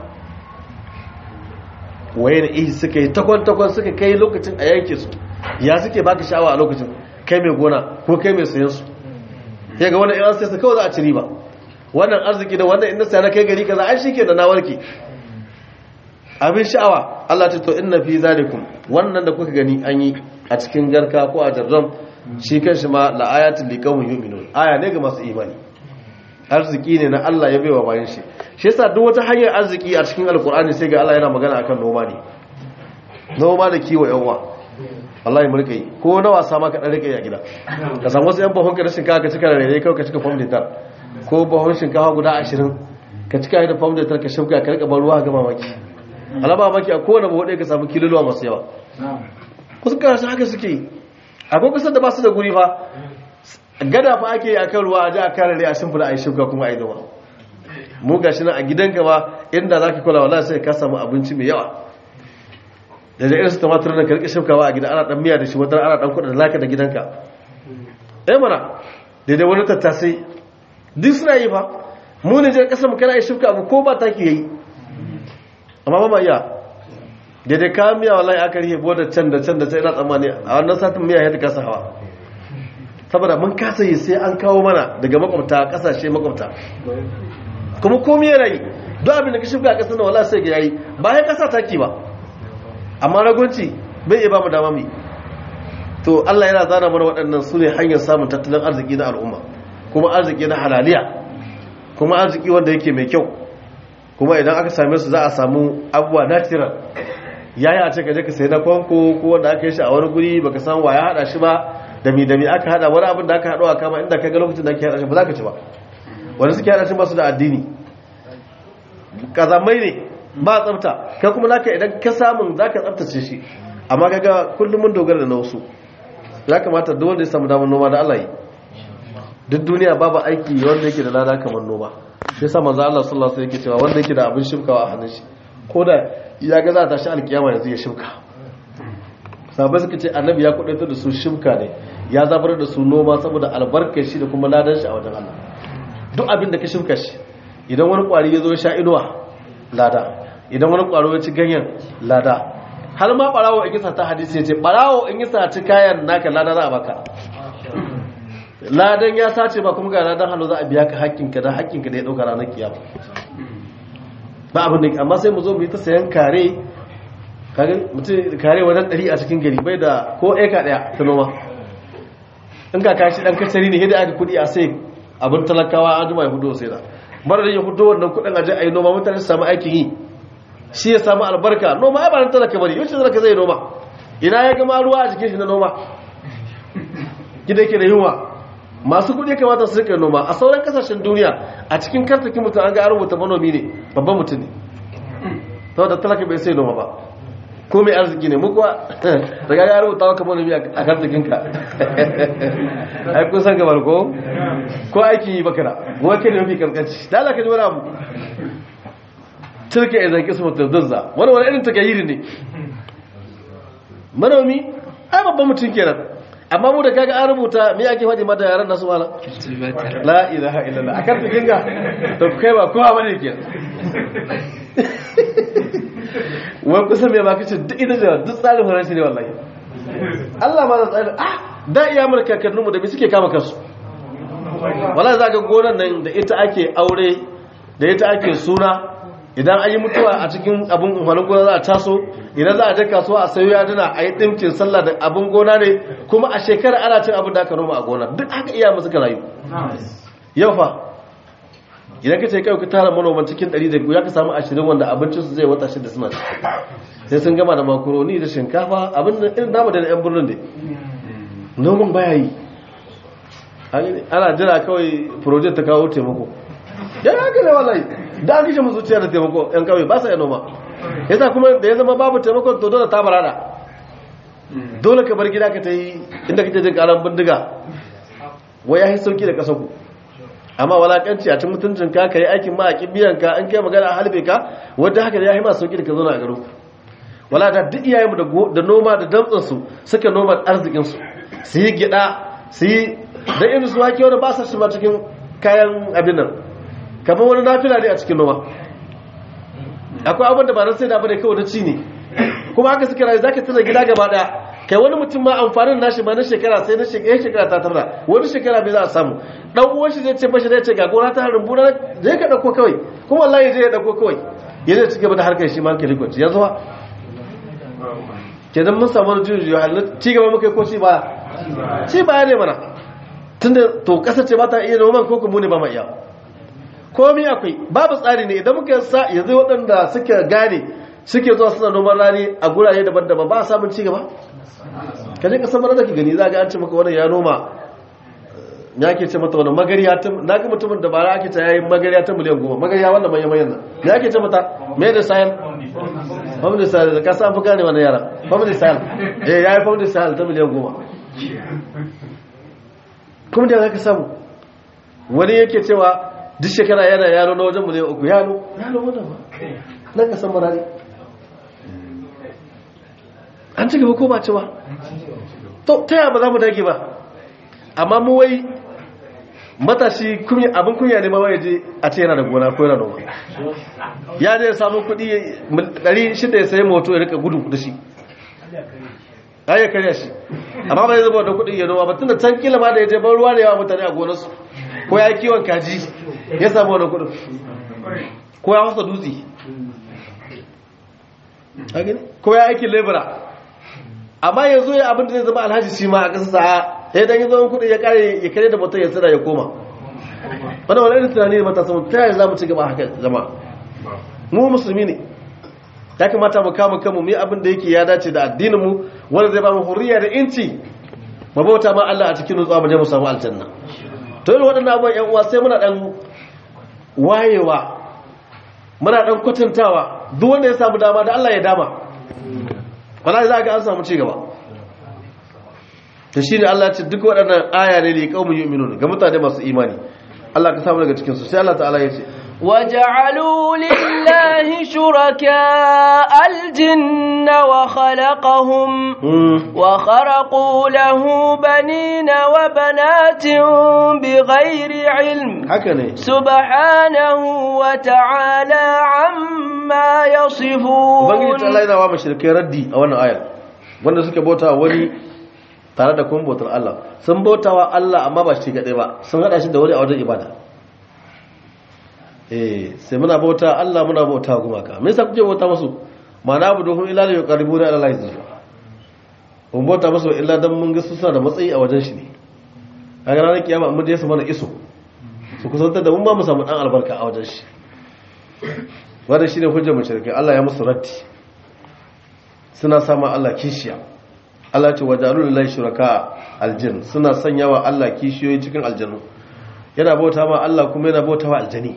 waye da ihi suka yi takwan-takwan suka kai lokacin a yanke su ya suke baka sha'awa a lokacin kai mai gona ko kai mai sayan su ya ga wannan ‘yan sai su kawai za a ci riba wannan arziki da wannan inda sai na kai gari kaza ai shi ke da na warke abin sha'awa Allah ta to inna fi zalikum wannan da kuka gani an yi a cikin garka ko a jarram shi kanshi ma la ayatul liqawmin yu'minun aya ne ga masu imani arziki ne na Allah ya baiwa bayan shi shi yasa duk wata hanyar arziki a cikin alkur'ani sai ga Allah yana magana akan noma ne noma da kiwo yawa wallahi mun kai ko na wasa ma ka dan rike a gida ka samu wasu yan bahon ka da shinkafa ka cika da rere kai ka cika fam litar ko bahon shinkafa guda 20 ka cika da fam litar ka shauka ka rika ban ruwa ga mamaki alaba mamaki a kowane baho ka samu kiloluwa masu yawa kusa ka haka suke akwai kusa da ba su da guri fa gada fa ake yi akan ruwa a ji a kare a shimfida a yi shuka kuma a yi noma mu ga shi nan a gidanka ba inda za ka kula wala sai ka samu abinci mai yawa da irin su tumatur da karki shukawa a gida ana dan miya da shi wata ana dan kudin laka da gidanka mana daidai wani tattasai duk suna yi fa mu ne je kasar mu kana yi shuka abu ko ba taki yayi amma ba ma iya daidai ka miya wallahi aka rihe boda can da can da can ina tsammani a wannan satin miya ya ta kasa hawa saboda mun kasa yi sai an kawo mana daga makwabta kasashe makwabta kuma komai yana yi duk abin da ka shuka a kasar na wala sai ga yayi ba ya kasa taki ba amma ragunci bai iya ba mu dama mu to Allah yana zana mana waɗannan su ne hanyar samun tattalin arziki na al'umma kuma arziki na halaliya kuma arziki wanda yake mai kyau kuma idan aka same su za a samu abubuwa natural yayi a ce ka je ka sayi na kwanko ko wanda aka yi shi a wani guri baka san wa ya hada shi ba dami aka hada wani abin da aka haɗo a kama inda ka ga lokacin da ake hada shi ba za ka ci ba wanda suke hada shi ba su da addini kazamai ne ba tsafta kai kuma naka idan ka samun za ka tsaftace shi amma kaga kullum mun dogara da na wasu ya kamata duk wanda ya samu damar noma da Allah yi duk duniya babu aiki wanda yake da lada kamar noma shi yasa manzo Allah sallallahu alaihi wasallam yake cewa wanda yake da abin shimkawa a hannun shi ko da ya ga za ta shi alkiyama yanzu ya shimka sabai suka ce annabi ya kudaita da su shimka ne ya zabar da su noma saboda albarkar shi da kuma ladan shi a wajen Allah duk abin da ka shimka shi idan wani kwari ya zo ya sha inuwa lada idan wani kwaro ya ci ganyen lada har ma barawo in yasa ta hadisi ya ce barawo in yasa ci kayan naka lada za a baka ladan ya sace ba kuma ga ladan hannu za a biya ka hakkinka da hakkinka da ya dauka ranar kiyama ba abin da amma sai mu zo mu yi ta sayan kare kage mutum kare wajen 100 a cikin gari bai da ko eka daya ta noma in ka kashi dan kasari ne yadda aka kudi a sai abin talakawa an jima ya hudo sai da bar da ya hudo wannan kudin aje ayi noma mutane su samu aikin yi shi ya samu albarka noma ai ba nan talaka bane yau talaka zai noma ina ya gama ruwa a jikin shi na noma gida yake da yunwa masu kudi kamata su rika noma a sauran kasashen duniya a cikin kartakin mutum an ga an rubuta manomi ne babban mutum ne saboda talaka bai sai noma ba ko mai arziki ne mu kuwa daga ya rubuta maka manomi a kartakinka ai kun san gabar ko aikin yi baka da wake ne mafi karkanci da Allah ka ji wani abu tilka idan kismu tadazza wani irin takayiri ne manomi ai babban mutum kenan amma mu da kaga an rubuta me ake faɗi mata yaran nasu mala la ilaha illallah akan takinga to kai ba kowa bane kenan wai kusan me ba kace duk idan da duk tsarin faransi ne wallahi Allah ma da tsarin da iya mulka kakanninmu da me suke kama kansu wallahi zaka gonan nan da ita ake aure da ita ake suna idan an yi mutuwa a cikin abin umarnin gona za a taso idan za a je kasuwa a sayo yaduna a yi ɗimkin sallah da abin gona ne kuma a shekara ana cin abin da aka noma a gona duk haka iya musu ka rayu yau fa idan ka ce kai ka tara manoman cikin 100 da ya ka samu 20 wanda abincinsu zai wata shida suna ci sai sun gama da makaroni da shinkafa abin da irin namu da yan birnin ne noman baya yi ana jira kawai project ta kawo taimako ya haka ne wallahi da an kishe musu zuciya da taimako yan kawai ba sa yi noma yasa kuma da ya zama babu taimako to dole ta barada dole ka bar gida ka ta yi inda kake jin karan bindiga wai ya yi sauki da kasar ku amma walakanci a cin mutuncin ka yi aikin ma a kibiyan ka an kai magana a halbe ka wadda haka ya yi ma sauki da ka zauna a garin wala da duk iyayenmu da noma da damtsinsu suka noma arzikinsu su yi gida su yi da irin su wake wani ba sa shi ma cikin kayan abin nan kamar wani nafila ne a cikin noma akwai abin da ba na sai da bane kawai na ci ne kuma haka suka rayu zaka tana gida gaba daya kai wani mutum ma amfanin nashi ma na shekara sai na shekara ta tarda wani shekara bai za a samu dan uwan shi zai ce bashi zai ce ga gona ta harin buna zai ka dauko kawai kuma wallahi zai ya dauko kawai yana ci gaba da harkar shi ma hankali kwanci yanzu ba kenan mun samu juju halin ci gaba muka yi ko ci baya ne mana tunda to kasar ce ba ta iya noman ko kuma ne ba ma iya komi akwai babu tsari ne idan muka sa yanzu waɗanda suke gane suke zuwa suna noman rani a gurare daban-daban ba a samun ci gaba kaje kasar mana da ke gani za ga an ce maka wani ya noma ya ke ce mata wani magariya ta na ga mutumin da bara ake ta yayin magariya ta miliyan 10 magariya wannan manyan nan ya ke ce mata me da sayan family sale da kasa fi gane wannan yara family sale yayi family sale ta miliyan 10 kuma da zaka samu wani yake cewa duk shekara yana yaro na wajen miliyan 3 yaro wannan ba nan kasan marari an ci gaba ko ba ci ba to ta yaba za mu dage ba amma mu wai matashi abin kunya ne ma wai je a ce yana da gona ko yana noma ya je ya samu kuɗi 600 ya sayi moto ya rika gudu da shi ya karya shi amma bai zuba da kuɗi ya noma ba tunda can kila ma da ya je ban ruwa da yawa mutane a gonarsu ko ya yi kiwon kaji ya samu wani kuɗin ko ya wasa dutse ko ya aikin lebura amma yanzu ya abin da zai zama alhaji shi ma a ƙasa sa'a sai dan yanzu kudi ya kare da mutum ya tsira ya koma wannan wani irin tunani ne matasa mu ta yaya za mu ci gaba haka zama mu musulmi ne ya kamata mu kama kanmu mu yi abin da yake ya dace da addinin mu wanda zai ba mu hurriya da inci mu bauta ma Allah a cikin nutsuwa mu je mu samu aljanna to irin waɗannan abubuwan ƴan uwa sai muna dan wayewa muna dan kwatantawa duk wanda ya samu dama da Allah ya dama wallahi za ga an samu ci gaba to shine Allah ya ce duk waɗannan aya ne li qaumin yu'minun ga mutane masu imani Allah ka samu daga cikin su sai Allah ta'ala ya ce وجعلوا لله شركاء الجن وخلقهم وخرقوا له بنين وبنات بغير علم سبحانه وتعالى عما يصفون ubangiji Allah yana wa mushrikai raddi a wannan ayar wanda suke bauta wani tare da kuma bautar Allah sun bautawa Allah amma ba shi kadai ba sun hada shi da wani a wajen ibada sai muna bauta Allah muna bauta gumaka me yasa kuke bauta musu ma na buduhum illa li yuqarribuna ila Allah zulfa mun bauta musu illa dan mun ga su suna da matsayi a wajen shi ne kaga ranar kiyama mun je su mana iso su kusantar da mun ba mu samu dan albarka a wajen shi wanda shine hujjar mushrike Allah ya musu raddi suna sama Allah kishiya Allah ce wajalu lillahi shuraka aljin suna sanyawa Allah kishiyoyi cikin aljannu yana bauta ma Allah kuma yana bauta wa aljani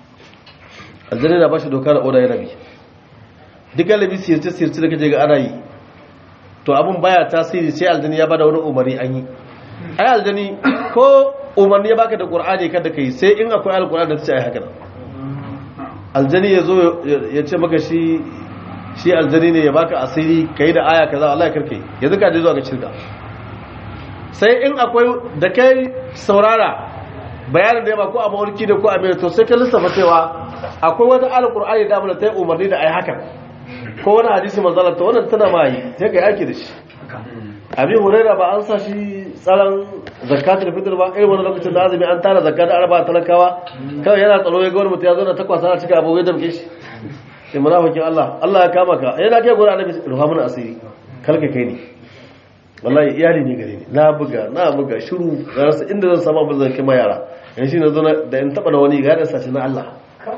aljani na bashi doka da oda ya rabi duk galibi sirce da kaje ga ana yi to abun baya tasiri sai aljani ya bada wani umari an yi ai aljani ko umarni ya baka da qur'ani kada kai sai in akwai alqur'ani da ta ce ai haka aljani ya zo ya ce maka shi aljani ne ya baka asiri kai da aya kaza Allah ya karkai yanzu ka je zuwa ga shirka sai in akwai da kai saurara bayanin da ya ba ko a mawarki da ko a mai to sai ka lissafa cewa akwai wata alƙur'ani da amina ta yi umarni da a yi hakan ko wani hadisi manzalar ta wannan tana ma yi sai ka yi aiki da shi abin huraira ba an sa shi tsaron zakatul fitr ba irin wani lokacin da azumi an tara zakka da arba talakawa kawai yana tsaro ya ga wani mutum ya zo na takwasa na cika abu ya damke shi sai munafikin Allah ya kama ka yana kai gurin annabi ruha mun asiri kalka kai ne wallahi iyali ne gare ni na buga shiru rasa inda zan samu abin zan kai ma yara yan shi na zo da in taba da wani ga da sashi na Allah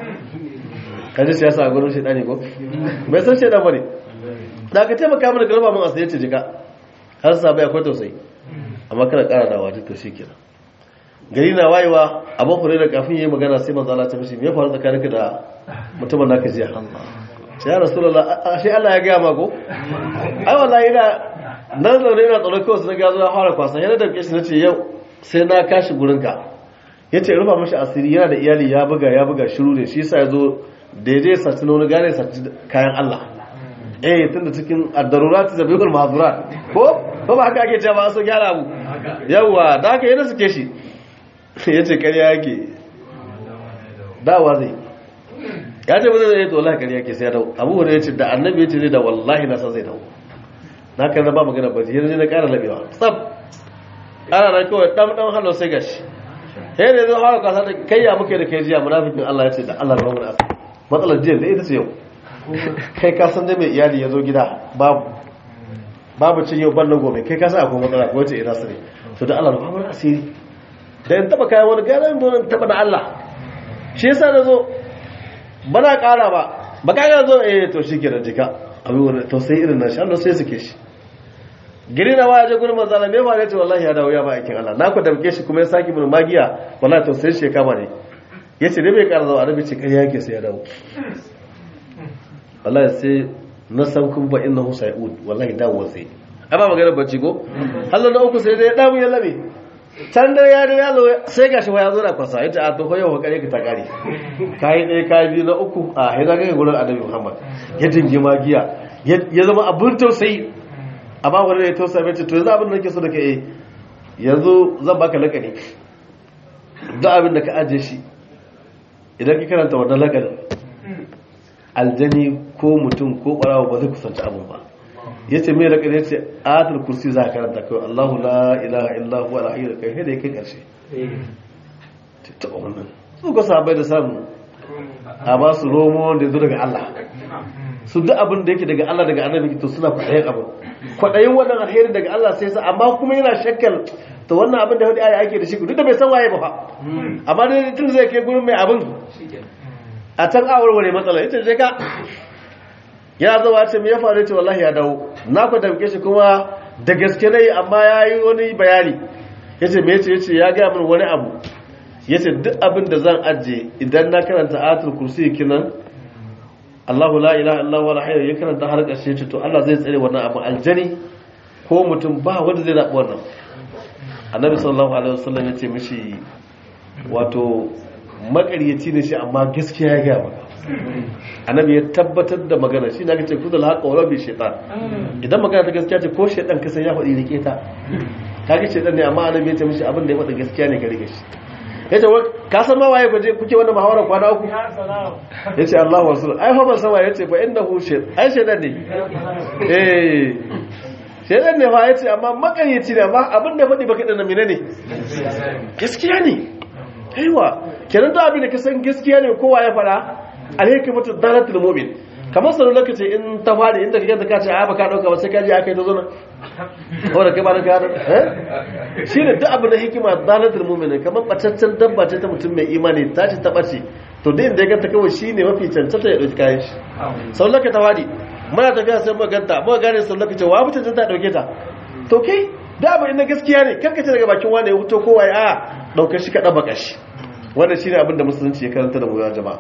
kaje siyasa a gurin shedani ko bai san shedan bane da ka taimaka mana garba mun asiri ce jika har sabai akwai tausayi amma kana ƙara dawa duk to shikenan gari na wayewa Abu Hurairah kafin yayi magana sai manzo Allah ta mishi me ya faru tsakaninka da mutumin naka jiya sai ya rasulullah shi Allah ya ga ma ko ai wallahi ina nan zaune ina tsaro kawai su na gazo ya fara kwasa yana da kishi nace yau sai na kashi gurinka yace rufa mashi asiri yana da iyali ya buga shiru ne shi yasa yazo daidai sace wani gane sace kayan Allah tunda cikin ad-darurat zabiqul mahzurat ko ba haka ake cewa ba so gyara abu yawa da haka yana suke shi yace kariya yake dawa zai ya ce ba zai yi to wallahi kariya yake sai ya dawo Abu Hurairah yace da annabi yace zai da wallahi na san zai dawo na kan ba magana ba yanzu na ƙara labewa tsab ana da kawai dan hallo sai gashi sai da zai hawa kasa da kai ya muke da kai jiya munafikin Allah ya ce da Allah ba mu da matsalar jiya da ita ce yau kai ka san da mai iyali ya zo gida babu cin yau ban gobe kai ka san akwai matsala ko wace ina sani to da Allah rufa mana asiri da in taba kayan wani gaya zan zo taba da Allah shi yasa na zo bana kara ba ka ga zo to shi ke da jika abin wani tausayi irin na shi Allah sai suke shi giri na waya je gurin manzala me ba ne ce wallahi ya dawo ya ba aikin Allah na ku damke shi kuma ya saki mun magiya wallahi tausayi shi ya kama ne yace dai bai kara zuwa annabi ce kai yake sai ya dawo wallahi sai na san kun ba innahu sai'ud wallahi dawo sai amma magana bacci ko Allah na uku sai dai damu ya labe can da ya zo sai gashi ya zo da kwasa yace a to yau ka kare ka ta kare kai dai kai biyu na uku a hira ga gurin annabi Muhammad ya dingi magiya ya zama abun tausayi amma wanda ya tausayi mai to yanzu abin da nake so da kai yanzu zan baka lakani duk abin da ka aje shi idan ka karanta wannan lakanin aljani ko mutum ko barawa ba zai kusanci abin ba yace mai lakani yace ayatul kursi za ka karanta kai Allahu la ilaha illa huwa al-hayyul qayyum da yake karshe ta wannan su ga sahabbai da samu a ba su romo wanda ya zo daga Allah su duk abin da yake daga Allah daga annabi to suna kwaɗayin abin kwaɗayin wannan alheri daga Allah sai sa amma kuma yana shakkar to wannan abin da hudu ayi ake da shi duk da bai san waye ba fa amma dai tun zai kai gurin mai abin a can awarware matsala ita je ka ya zo ce me ya faru ce wallahi ya dawo na ku damke shi kuma da gaske nayi amma yayi wani bayani yace me yace ya ga min wani abu yace duk abin da zan aje idan na karanta ayatul kursi kinan Allahu la ilaha illa huwa al-hayy ya karanta har ƙarshe ce to Allah zai tsare wannan abu aljani ko mutum ba wanda zai zabi wannan Annabi sallallahu alaihi wasallam ya ce mishi wato makaryaci ne shi amma gaskiya ya ga maka Annabi ya tabbatar da magana shi ne aka ce kudul haqa wala bi shaytan idan magana ta gaskiya ce ko shaytan ka san ya faɗi rike ta kage shaytan ne amma Annabi ya ce mishi abin da ya faɗa gaskiya ne ka rike shi yace ka san ma waye kuke wannan muhawara kwana uku yace Allahu rasul ai fa ban san waye yace fa innahu shayt ai shaytan ne shaytan ne fa yace amma makaryaci ne amma abin da faɗi baka dana menene gaskiya ne aiwa kenan da abin da ka san gaskiya ne kowa ya faɗa alheri mutu dalatul mu'min kamar sanin lokaci in ta fadi inda kake ka ce a baka dauka ba sai ka je akai ta zo na wanda kai ba da gado shi ne duk abin da hikima dalatul mu'min kamar bataccen dabba ce ta mutum mai imani ta ce ta bace to din da ya ganta kawai shine mafi cancanta ya dauki kayan shi sau lokaci ta fadi muna tafiya sai muka ganta muka gane sau lokaci wa mutum ta dauke ta to kai da abin na gaskiya ne karka ce daga bakin wani ya fito kowa ya daukar shi ka daba kashi wannan shine abin da musulunci ya karanta da mu ya jama'a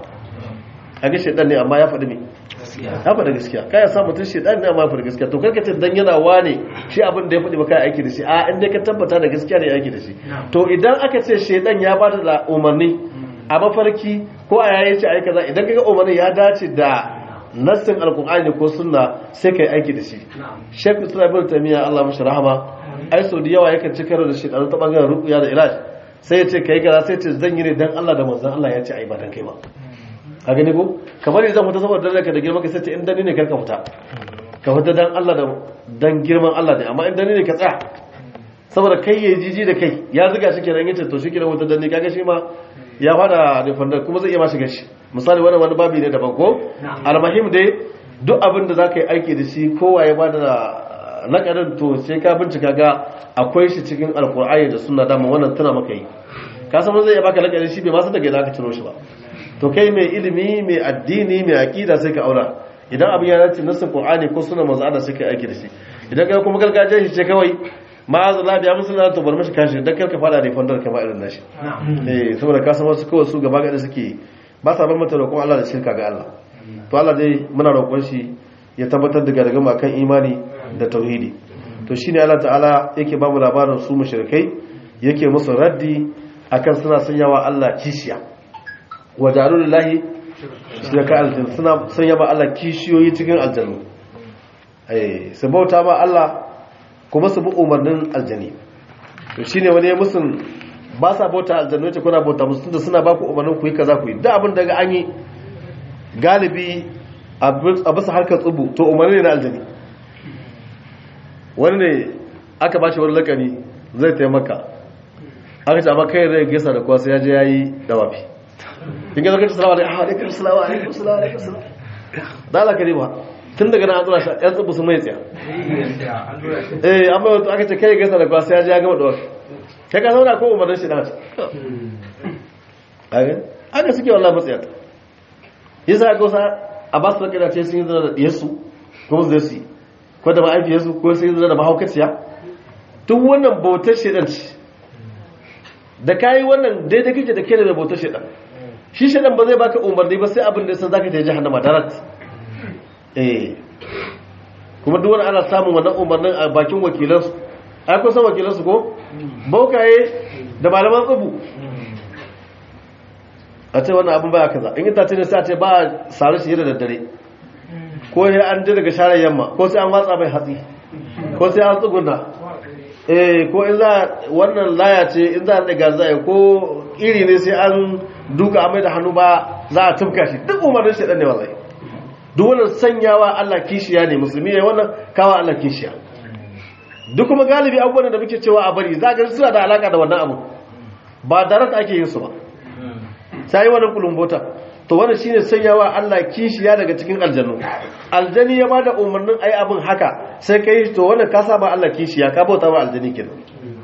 a ga shaidan ne amma ya faɗi ne ya faɗi gaskiya kai ya samu tun shaidan ne amma ya faɗi gaskiya to karka ce dan yana wane shi abin da ya faɗi ba kai aiki da shi a inda ka tabbata da gaskiya ne aiki da shi to idan aka ce shaidan ya bada da umarni a mafarki ko a yayin shi ayi kaza idan kaga umarni ya dace da nassin alqur'ani ko sunna sai kai aiki da shi Sheikh Islam Ibn Taymiyyah Allah mashi rahama ai so da yawa yakan ci karo da shaidan ta bangaren ruqya da ilaj sai ya ce kai kaza sai ya ce zan yi ne dan Allah da manzon Allah ya ce ai ba dan kai ba a gani ko kamar yanzu fita saboda dare ka da girman ka sai in dani ne karka fita ka fita dan Allah da dan girman Allah ne amma in dani ne ka tsaya saboda kai yayi jiji da kai ya zuga shi kenan yace to shi kenan wata dani kaga shi ma ya fada da fanda kuma zai iya ma shiga shi misali wannan wani babi ne daban ko almahim dai duk abin da zaka yi aiki da shi kowa ya bada nakarin to sai ka bincika ga akwai shi cikin alqur'ani da sunna dama wannan tana maka yi ka san zai iya baka nakarin shi bai ma san daga zaka ciro shi ba to kai mai ilimi mai addini mai aqida sai ka aura idan abin ya dace nasin qur'ani ko sunan manzo Allah sai ka aiki da shi idan kai kuma gargajiya shi ce kawai ma'az Allah biya musulunci to bar mishi kashi dan karka fada da fandar kama irin nashi saboda ka san wasu kawai su gaba gada suke ba sa bar mata roƙon Allah da shirka ga Allah to Allah dai muna roƙon shi ya tabbatar da gargama kan imani da tauhidi to shine Allah ta'ala yake ba mu labarin su mushrikai yake musu raddi akan suna sanyawa Allah kishiya wa jalulillahi shirka aljanna suna sanya ba Allah kishiyoyi cikin aljanna su bauta ba Allah kuma su bi umarnin aljani to shine wani musun ba sa bauta aljanna ce kuna bauta musu tunda suna baku umarnin ku yi kaza ku yi da abin daga an yi galibi a bisa harkar tsubu to umarni ne na aljani wani ne aka ba shi wani lakani zai taimaka aka ce amma kai zai gesa da kuwa sai ya je ya yi dawafi in ga zakar salamu alaikum salamu alaikum salamu alaikum da Allah kare ba tun daga nan an tsura shi yan tsubu sun mai tsaya amma wato aka ce kai gaisa da kwa sai ya ji ya gama dawar kai ka zauna ko umarnin shi na aka suke wallah matsaya ta yasa ga wasa a ba su da kira ce sun yi zana da diyarsu kuma su zai su yi ko da ma'aifiyarsu ko sun yi zana da mahaukaciya duk wannan bautar shaidan ce da kayi wannan daidai kake da kai da bautar shaidan shi shaidan ba zai baka umarni ba sai abin da yasa zaka je jahannama darat kuma duk wani ana samun wannan umarnin a bakin wakilansu ai kun san wakilansu ko bokaye da malaman tsubu a ce wannan abin baya kaza in ita ce ne sai a ce ba sare shi da daddare ko sai an je daga share yamma ko sai an watsa mai hatsi ko sai an tsuguna ko in za wannan laya ce in za a daga zai ko iri ne sai an duka amai da hannu ba za a tufka shi duk umarnin shi ne wallahi duk wannan sanyawa Allah kishiya ne musulmi ne wannan kawa Allah kishiya duk kuma galibi abubuwan da muke cewa a bari za ga suna da alaka da wannan abu ba darat ake yin su ba sai wannan kulumbota to wannan shine sanyawa Allah kishiya daga cikin aljannu aljani ya bada umarnin ayi abin haka sai kai to wannan ka saba Allah kishiya ka bauta ba aljani kenan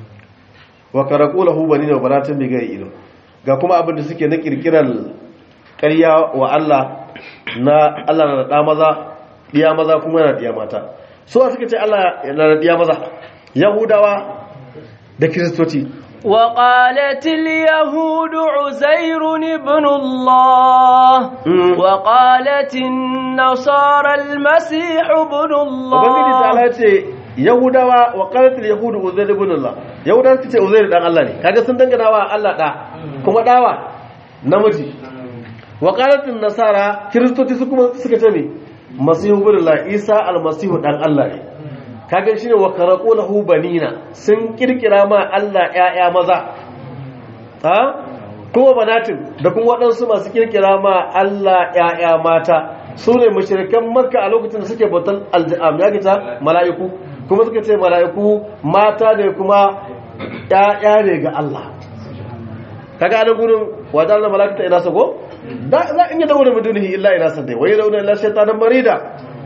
wa karaqulahu banina wa banatin bi gai ilm ga kuma abin da suke na kirkirar ƙarya wa Allah na Allah na da maza diya maza kuma na diya mata so suka ce Allah na da diya maza yahudawa da kristoci وقالت اليهود عزير ابن الله وقالت النصارى المسيح ابن الله وبنجي تعالى ce yahudawa وقالت اليهود عزير ابن الله yahudawa ce uzair dan Allah ne kaga sun dangana wa Allah da kuma dawa namiji وقالت النصارى kristoci su kuma suka ce ne masihu ibn Allah Isa almasihu dan Allah ne kaga shine wa karaqulahu banina sun kirkira ma Allah ƴaƴa maza ha kuma banatin da kuma waɗansu masu kirkira ma Allah ƴaƴa mata sune mushrikan Makka a lokacin da suke bautan aljam ya gita mala'iku kuma suka ce mala'iku mata ne kuma ƴaƴa ne ga Allah kaga anan gurin wadannan mala'ikata ina sago da za in yi dawo da bidunihi illa ina san dai wai dauna illa shaytanan marida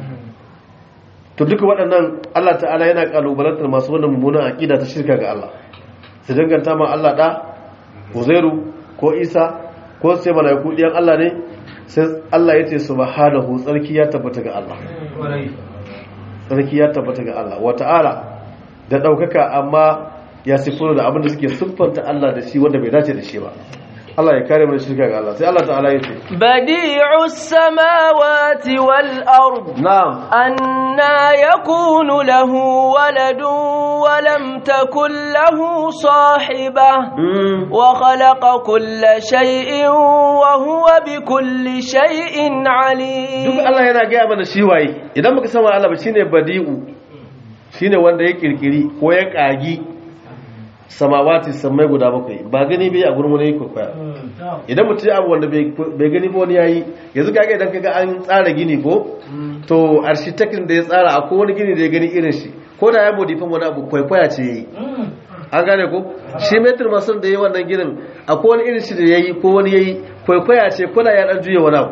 to duka waɗannan Allah ta'ala yana kalubalantar masu wannan mummunan aqida ta shirka ga Allah su danganta ma Allah da Uzairu ko Isa ko sai malaiku diyan Allah ne sai Allah yace subhanahu tsarki ya tabbata ga Allah tsarki ya tabbata ga Allah wa ta'ala da daukaka amma ya sifuru da abin da suke siffanta Allah da shi wanda bai dace da shi ba Allah ya kare mu shirka ga Allah sai Allah ta'ala yace badi'us samawati wal ard na'am anna yakunu lahu waladun wa lam takul lahu sahiba wa khalaqa kulla shay'in wa huwa bikulli shay'in alim duk Allah yana ga mana shi waye idan muka san Allah ba shine badi'u shine wanda ya kirkiri ko ya kagi samawati samai guda bakwai ba gani bai a gurin wani kwaikwaya idan mutum ya abu wanda bai gani ba wani yayi yanzu kaga idan kaga an tsara gini ko to architect da ya tsara akwai wani gini da ya gani irin shi ko da ya modifan wani abu kwaikwaya ce yayi an gane ko shi metir masun da yayi wannan ginin akwai wani irin shi da yayi ko wani yayi kwaikwaya ce ko da ya dan juye wani abu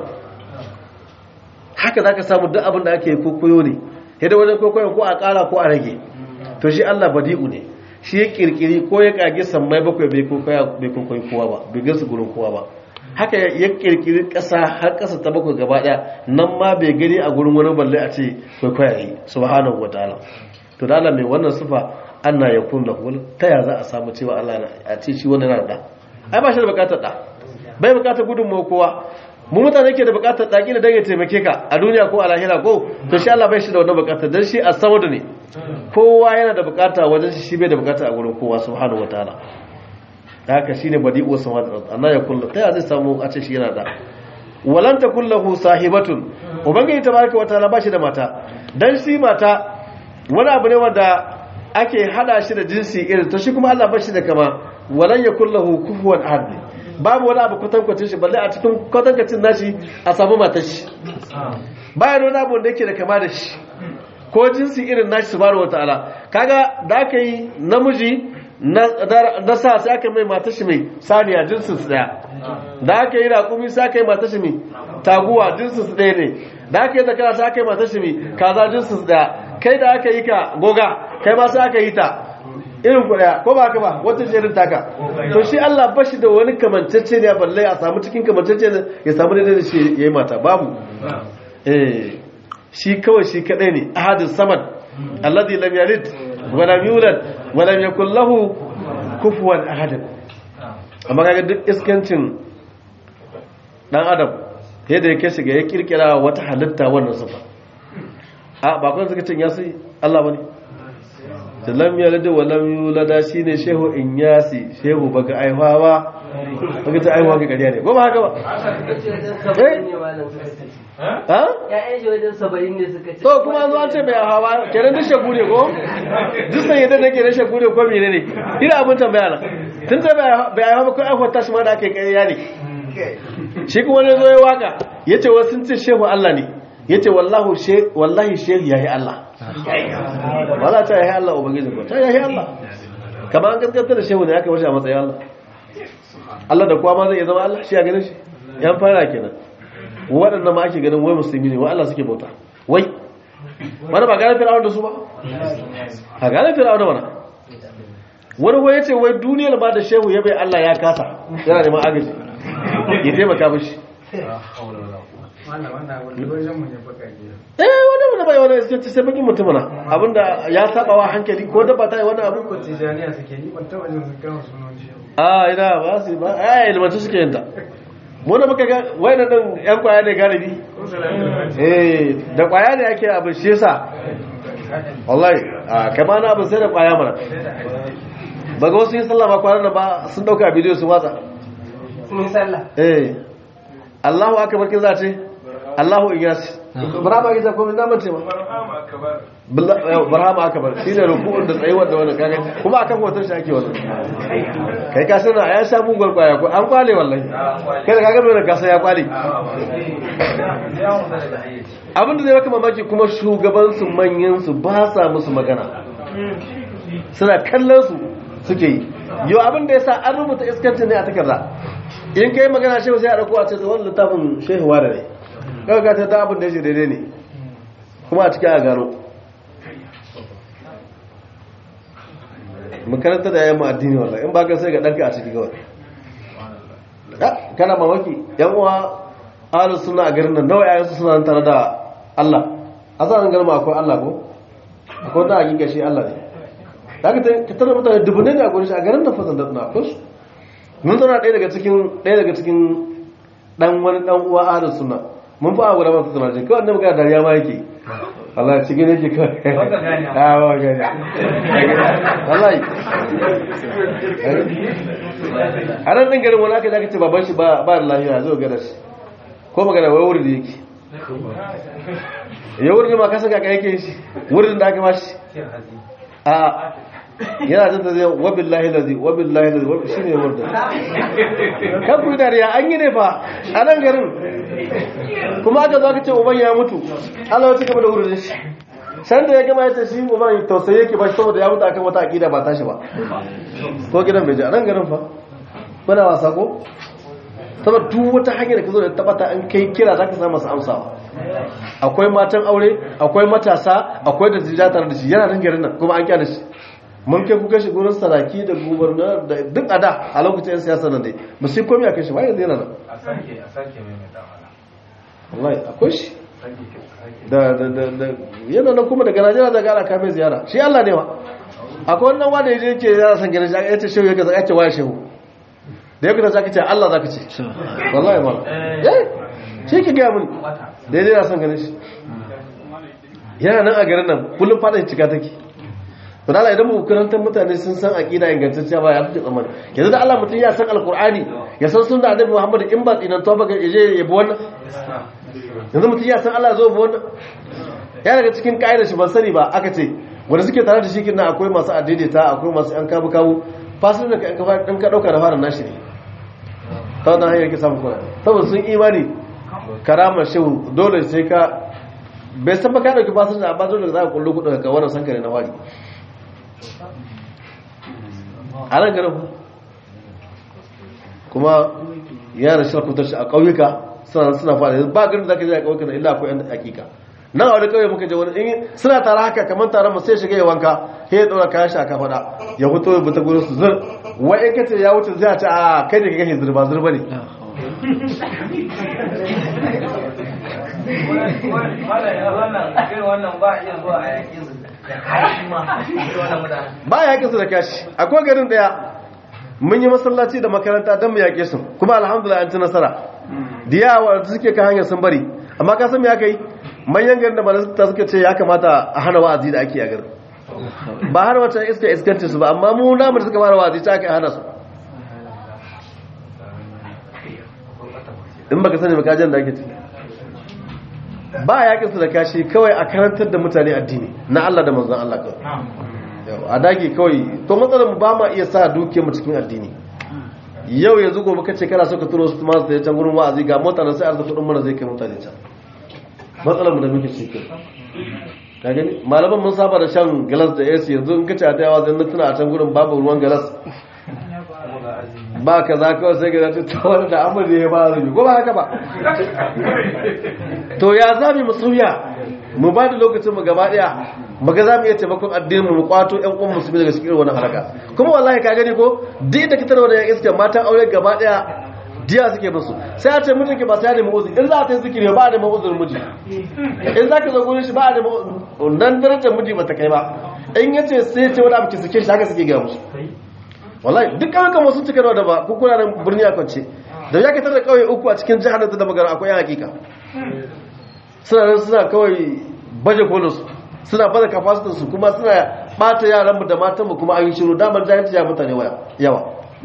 haka zaka samu duk abin da ake yi koyo ne yadda wajen koyo ko a kara ko a rage to shi Allah badi'u ne shi ya kirkiri ko ya kage sammai bakwai bai kokoi kowa ba bai gansu gurin kowa ba haka ya kirkiri ƙasa har ƙasa ta bakwai gaba ɗaya nan ma bai gani a gurin wani balle a ce kwaikwaya yi subhanahu wa ta'ala to da Allah mai wannan sifa anna yakun lahu ta ya za a samu cewa Allah a ce shi wannan na da ai ba shi da bukatar da bai bukatar gudunmawa kowa mu mutane ke da bukatar da kila dan ya taimake ka a duniya ko a lahira ko to shi Allah bai shi da wannan bukatar dan shi as-samad ne kowa yana da bukata wajen shi bai da bukata a gurin kowa subhanahu wataala haka shine badi'u samawati anna yakun ta ya zai samu a ce shi yana da walan takul lahu sahibatun ubangiji tabaraka wataala ba shi da mata dan shi mata wani abu ne wanda ake hada shi da jinsi irin to shi kuma Allah ba shi da kama walan yakul lahu kufuwan ahad babu wani abu kwatankwacin shi balle a cikin kwatankwacin nashi a samu matar shi bayan wani abu da yake da kama da shi ko jinsi irin nashi subhanahu wataala kaga da aka yi namiji na sa sai aka mai mata shi mai saniya jinsin su daya da aka yi raƙumi sai aka yi mata shi mai taguwa jinsin su daya ne da aka yi zakara sai aka yi mata shi mai kaza jinsin su daya kai da aka yi ka goga kai ma sai aka yi ta irin ku daya ko ba ka ba wata jerin taka to shi Allah ba shi da wani kamancece ne balle a samu cikin kamancece ne ya samu daidai da shi yayi mata babu shi kawai shi kadai ne ahadus samad alladhi lam yalid wa lam yulad wa lam yakul lahu kufuwan ahad amma kaga duk iskancin dan adam yadda yake shiga ya kirkira wata halitta wannan sifa a ba kun suka cin ya sai Allah bane lam yalid wa lam yulad shine shehu inyasi shehu baka aiwa ba baka ta aiwa ga gariya ne ko ba haka ba ha ya'yan shi wajen 70 ne suka ce to kuma zo an ce bai hawa kenan da shagu ne ko duk sai yadda nake da shagu ne ko mene ne ina abin tambaya na tun sai bai hawa ko ai hotta shi ma da ake kariya ne shi kuma ne zo ya waka yace wasu sun ce shehu Allah ne yace wallahi shehu yayi Allah wala ta yayi Allah ubangiji ko ta yayi Allah kamar an gaskata da shehu ne aka wuce a matsayin Allah Allah da kuwa ma zai zama Allah shi ya ganin shi yan fara kenan waɗannan ma ake ganin wai musulmi ne wa Allah suke bauta wai wani ba gane fir'aun da su ba a gane fir'aun da mana wani wai yace wai duniyar ba da shehu ya bai Allah ya kasa yana neman agaji ya taimaka mishi wanda bai wani iske sai bakin mutum na abinda ya saba wa hankali ko dabba ta yi wani abu ko tijaniya suke ni ban taba jin sun kawo sunan shi ina ba su ba ilmanci suke yin ta mu da muka ga wayannan din yan kwaya ne galibi da kwaya ne ake abin shi yasa wallahi kama na abin sai da kwaya mana ba ga wasu yin sallah ba kwanan ba sun dauka bidiyo su watsa sun yi sallah Allahu akbar kin zace Allahu iyyasi barama kiza ko min naman ce ma barama akbar shine ruku'un da tsayuwar da wannan kaga kuma akan hoton shi ake wannan kai ka sanar ya sha mugun kwaya ko an kwale wallahi kai kaga mai ka sai ya kwale abinda zai baka mamaki kuma shugaban su manyan su ba sa musu magana suna kallon su suke yi yau abinda yasa an rubuta iskancin ne a takarda in kai magana shehu sai a dauko a ce wannan littafin shehu wa da ne kaga ka ta abin da yake daidai ne kuma a cikin a gano makaranta da yayin addini wallahi in ba ka sai ga danka a ciki kawai kana mamaki yan uwa ahlus sunna a garin nan nawa yayin su suna tare da Allah azanin garma akwai Allah ko akwai da hakika shi Allah ne daga ka tare mutane dubune ne a gurin shi a garin nan fa zan dadna akwai mun zauna ɗaya daga cikin dan wani dan uwa ahlus sunna mun fa gura masa sunan shi kawai annabi ga dariya ma yake Allah cikin yake kawai ba gani wallahi a ran din garin wani aka zaka ce baban shi ba da lafiya zo ga dashi ko magana wai wurin da yake ya wurin ma kasan kaka yake shi wurin da aka mashi a yana jin da zai wabillahi lazi shi ne wurin kan ku dariya an yi ne fa a nan garin kuma aka zo aka ce uban ya mutu Allah ya cika da wurin shi san da ya gama ya ce shi uban tausayi yake ba shi saboda ya mutu akan wata akida ba tashi ba ko gidan bai ji a nan garin fa muna wasa ko saboda duk wata hanyar da ka zo da tabbata an kai kira zaka samu masu amsawa akwai matan aure akwai matasa akwai da zijatar da shi yana nan garin nan kuma an kyale shi mun kai kuka shi gurin saraki da gubernar da duk a da a lokacin 'yan siyasa nan dai ba sai komi a kai shi ba yanzu yana nan a sake mai mai damala wallahi akwai shi da yana nan kuma daga najeriya daga ana kame ziyara shi Allah ne wa akwai wannan wanda ya je yake yana son gani ya ce shehu ya ce waya shehu da yake da zaka ce Allah zaka ce wallahi ma shi ke gaya mun daidai na son ganin shi yana nan a garin nan kullum fadin cika take to da Allah idan mu karantar mutane sun san aqida ingantacciya ba ya fi tsammani yanzu da Allah mutum ya san alqur'ani ya san sunna annabi Muhammad in ba tsinan to ba je ya bi wannan yanzu mutum ya san Allah zo bi wannan ya daga cikin kaidar shi ban sani ba aka ce wanda suke tare da shi kin akwai masu adaidaita akwai masu yan kabu kabu fasin da kan ka dauka da fara nashi ne ta wannan hanyar ke samu kuma saboda sun imani karamar shehu dole sai ka bai san ba ka dauki fasin da ba dole za ka kullu kudu ka wannan sankare na wari a nan garin kuma yana shirkutar shi a ƙauyuka suna fara ba garin da zaka je a ƙauyuka na illa akwai yan hakika nan a wani ƙauye muka je wani in suna tara haka kamar taron mu sai shiga ya wanka sai ya ɗora kayan shi a kafaɗa ya fito ya buta gurin su zur wai in kace ya wuce zai ce a kai da kake zurba ne ba ya yaƙi su da kashi akwai garin daya mun yi masallaci da makaranta don mu yaƙe su kuma alhamdulillah an ci nasara da yawa da suke kan hanyar sun bari amma ka san me aka yi manyan garin da malasta suka ce ya kamata a hana wa'azi da ake a garin ba har wata iskanci su ba amma mu namu da suka fara wa'azi ta aka hana su in baka sani makajen da ake ci ba yaƙin su da kashi kawai a karantar da mutane addini na Allah da manzon Allah kawai a dage kawai to matsalar mu ba ma iya sa duke mu cikin addini yau yanzu gobe kace kana so ka turo su masu da can gurin wa'azi ga mota na sai arziki kudin mana zai kai mutane can matsalar mu da muke cikin ka gani malaman mun saba da shan galas da AC yanzu in kace a tayawa zan tuna a can gurin babu ruwan galas ba ka za kawai sai ga ta wani da amma da ya ba zai ko ba haka ba to ya zami mu sauya mu ba da lokacin mu gaba daya maga za mu iya taimakon addinin mu kwato ƴan uwan musulmi daga cikin wannan haraka kuma wallahi ka gani ko duk da kitar wannan iska matan aure gaba daya diya suke musu sai a ce mutum ke ba sai da ma'uzi in za ta yi zikiri ba da ma'uzin miji in za ka zo gurin shi ba da ma'uzin dan darajar miji ba ta kai ba in yace sai ce wani abu ki suke shi haka suke ga musu wallahi duk kankan wasu cika da ba kukuna nan birni a kwance da ya kitar da kauye uku a cikin jihar da magana akwai yan hakika suna kawai baje kolus suna bada kafasitinsu kuma suna bata yaranmu da matanmu kuma an yi shiru damar jahilci ya mutane yawa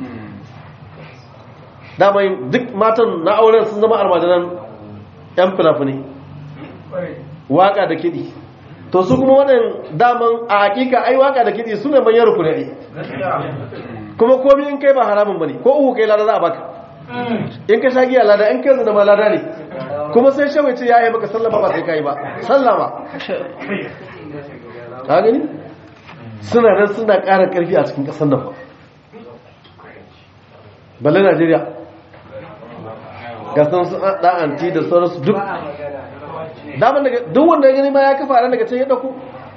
damar duk matan na auren sun zama almajiran yan fina-finai waka da kiɗi to su kuma waɗanda daman a hakika ai waka da kiɗi su ne manyan rukunai kuma komi in kai ba haramun ba ne ko uku kai lada za a baka in ka sha giya lada in kai zana ma lada ne kuma sai shawai ce ya yi maka sallama ba sai ka yi ba sallama ka gani suna nan suna ƙara ƙarfi a cikin ƙasar nan ba balle najeriya gasar su ɗa'anti da sauransu duk daman daga duk wanda ya gani ma ya kafa ran daga can ya ɗauko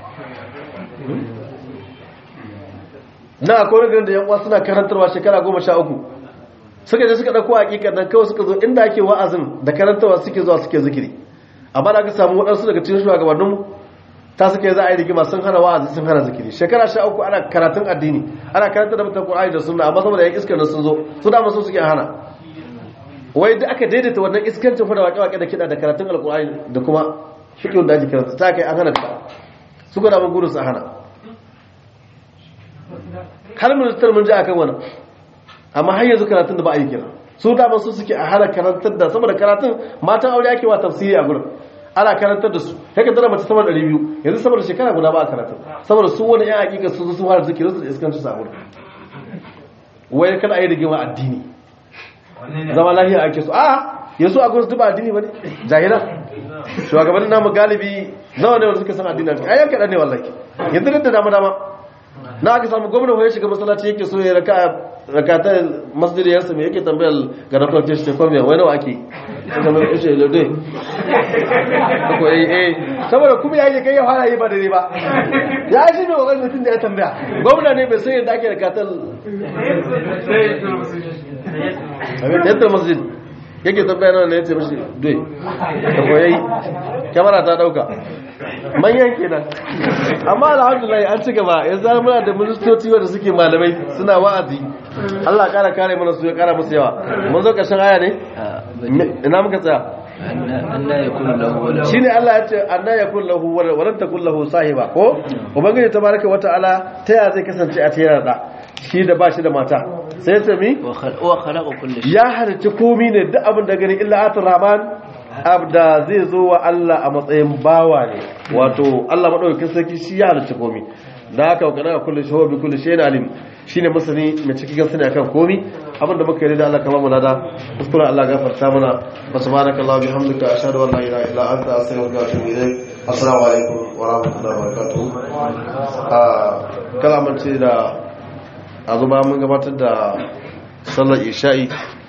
na akwai wani da yan uwa suna karantarwa shekara 13 suka je suka ɗauko hakikar nan kawai suka zo inda ake wa'azin da karantarwa suke zuwa suke zikiri amma da aka samu waɗansu daga cikin shugabanninmu ta suke za a yi rigima sun hana wa'azi sun hana zikiri shekara 13 ana karatun addini ana karantar da mutan Qur'ani da sunna amma saboda yan iskar nan sun zo su da masu suke hana wai da aka daidaita wannan iskancin fa da waƙe-waƙe da kiɗa da karatun alƙur'ani da kuma fiqhun da ake karanta ta kai an hana ta su ga mun gudu su hana har ministar mun ji akan wannan amma har yanzu karatun da ba a yi kira su da masu suke a hana karantar da saboda karatun matan aure ake wa tafsiri a gurin ana karantar da su haka tana mace sama da 200 yanzu saboda shekara guda ba a karatun saboda su wani yan hakika su sun fara zikirin su da iskanci su a gurin wai kada a yi rigima addini zama lafiya ake so a yanzu a gurin su ba addini ba ne jahilan shugabannin namu galibi nawa ne wanda suka san addini a yanka ɗan ne wallahi yanzu da dama na aka samu gwamnan ya shiga masallaci yake so ya rakatar masjid ya sami yake tambayar ga na kwanci shi kwamya wai nawa ake kamar ya ce lode ko saboda kuma ya yi kai ya fara yi ba dare ba ya shi ne wakar mutum da ya tambaya gwamna ne bai sai yadda ake rakatar yadda masjid yake tambaya nawa ne ya ce mashi doi da koyayi kyamara ta dauka manyan kenan amma alhamdulillah an ci gaba yanzu muna da ministoci wanda suke malamai suna wa'azi Allah kara kare mana su ya kara musu yawa mun zo karshen aya ne ina muka tsaya anna yakun lahu shine Allah ya ce anna yakun lahu wa lam takun lahu sahiba ko ubangiji tabaraka wa ta'ala ta ya zai kasance a tayar da shi da bashi da mata sai ya mi wa khalaqa kulli shay ya halitta komai ne duk abin da gani illa atur rahman abda zai zo wa Allah a matsayin bawa ne wato Allah madaukakin sarki shi ya halitta komai da haka kana kullu shawa bi kulli shay'in alim shine masani mai cikin sani akan komai abinda muka yi da Allah kama mu lada kuskura Allah gafarta mana subhanakallahu bihamdika ashhadu an la ilaha illa anta astaghfiruka wa atubu ilayk assalamu alaikum wa rahmatullahi wa barakatuh kalaman ce da a zuba mun gabatar da sallar isha'i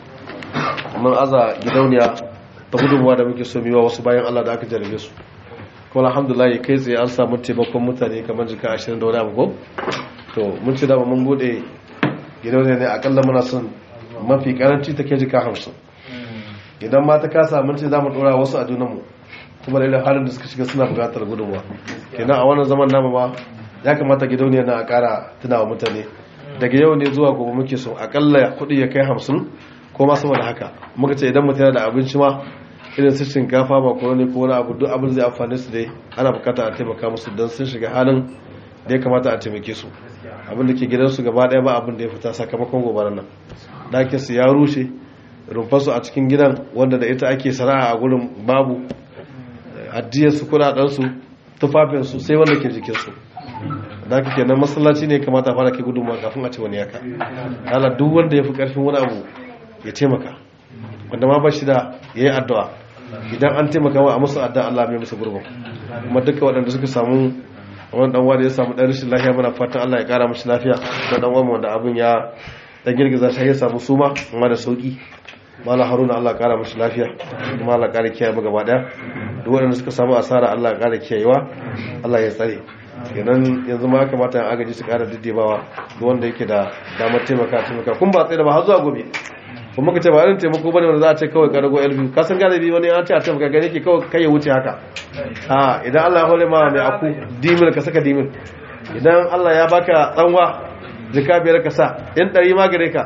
mun aza gidauniya ta gudunmuwa da muke so miwa wasu bayan Allah da aka jarabe su kuma alhamdulillah kai tsaye an samu taimakon mutane kamar jika 20 da wani abu ko to mun ci dama mun bude gidauniya ne akalla muna son mafi karanci take jika 50 idan ma ta kasa mun ce za mu dora wasu a junanmu kuma da halin da suka shiga suna bukatar gudunmuwa kenan a wannan zaman namu ma ya kamata gidauniya na a kara tunawa mutane daga yau ne zuwa gobe muke so akalla kudi ya kai 50 ko ma sama da haka muka ce idan mutum yana da abinci ma irin su shinkafa ba ko ne ko wani abu duk abin zai amfane su dai ana bukata a taimaka musu don sun shiga halin da ya kamata a taimake su abin da ke gidansu gaba daya ba abin da ya fita sakamakon gobarar nan dakin su ya rushe rumfarsu a cikin gidan wanda da ita ake sana'a a gurin babu ajiyarsu kudadensu tufafinsu sai wanda ke jikinsu da aka kenan masallaci ne kamata fara ke gudunmawa kafin a ce wani yaka ala duk wanda ya fi karfin wani abu ya taimaka wanda ma ba shi da ya yi addu'a idan an taimaka wa a musu addu'a Allah mai musu gurbin kuma duka waɗanda suka samu wani dan wanda ya samu ɗan rashin lafiya muna fatan Allah ya ƙara mashi lafiya da dan wani wanda abin ya dan girgiza shi ya samu suma amma da sauki mala haruna Allah ya ƙara mashi lafiya kuma Allah ya ƙara kiyaye mu gaba daya duk waɗanda suka samu asara Allah ya ƙara kiyayewa Allah ya tsare kenan yanzu ma kamata yan agaji su ƙara diddibawa duk wanda yake da damar taimaka kun ba tsaye da ba har zuwa gobe kuma ka ce ba irin taimako bane wanda za a ce kawai ka rago elbi ka san galibi wani an ce a taimaka gane ke kawai kai ya wuce haka a idan Allah ya hore ma mai aku dimin ka saka dimin idan Allah ya baka tsanwa jika biyar ka sa in 100 ma gare ka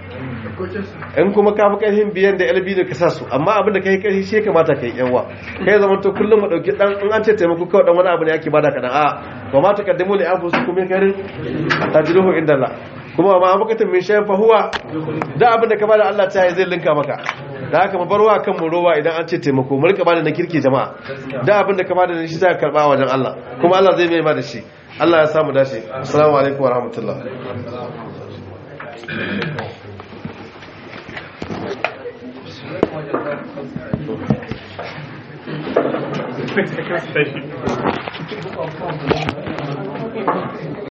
in kuma ka fi karfin biyan da elbi da ka sa su amma abin da kai karfi shi kamata kai yanwa kai zaman to kullum mu dauki dan in an ce taimako kawai dan wani abu ne yake bada kadan a wa ma taqaddamu li anfusikum min khairin tajiduhu inda Allah kuma ma abukatun min shayin fahuwa da abin da ka bada Allah ta yi zai linka maka da haka mu barwa kan mu rowa idan an ce taimako mu rika bada na kirki jama'a da abin da ka bada shi za ka karba wajen Allah kuma Allah zai mai ma da shi Allah ya samu dace assalamu alaikum wa rahmatullah Thank you.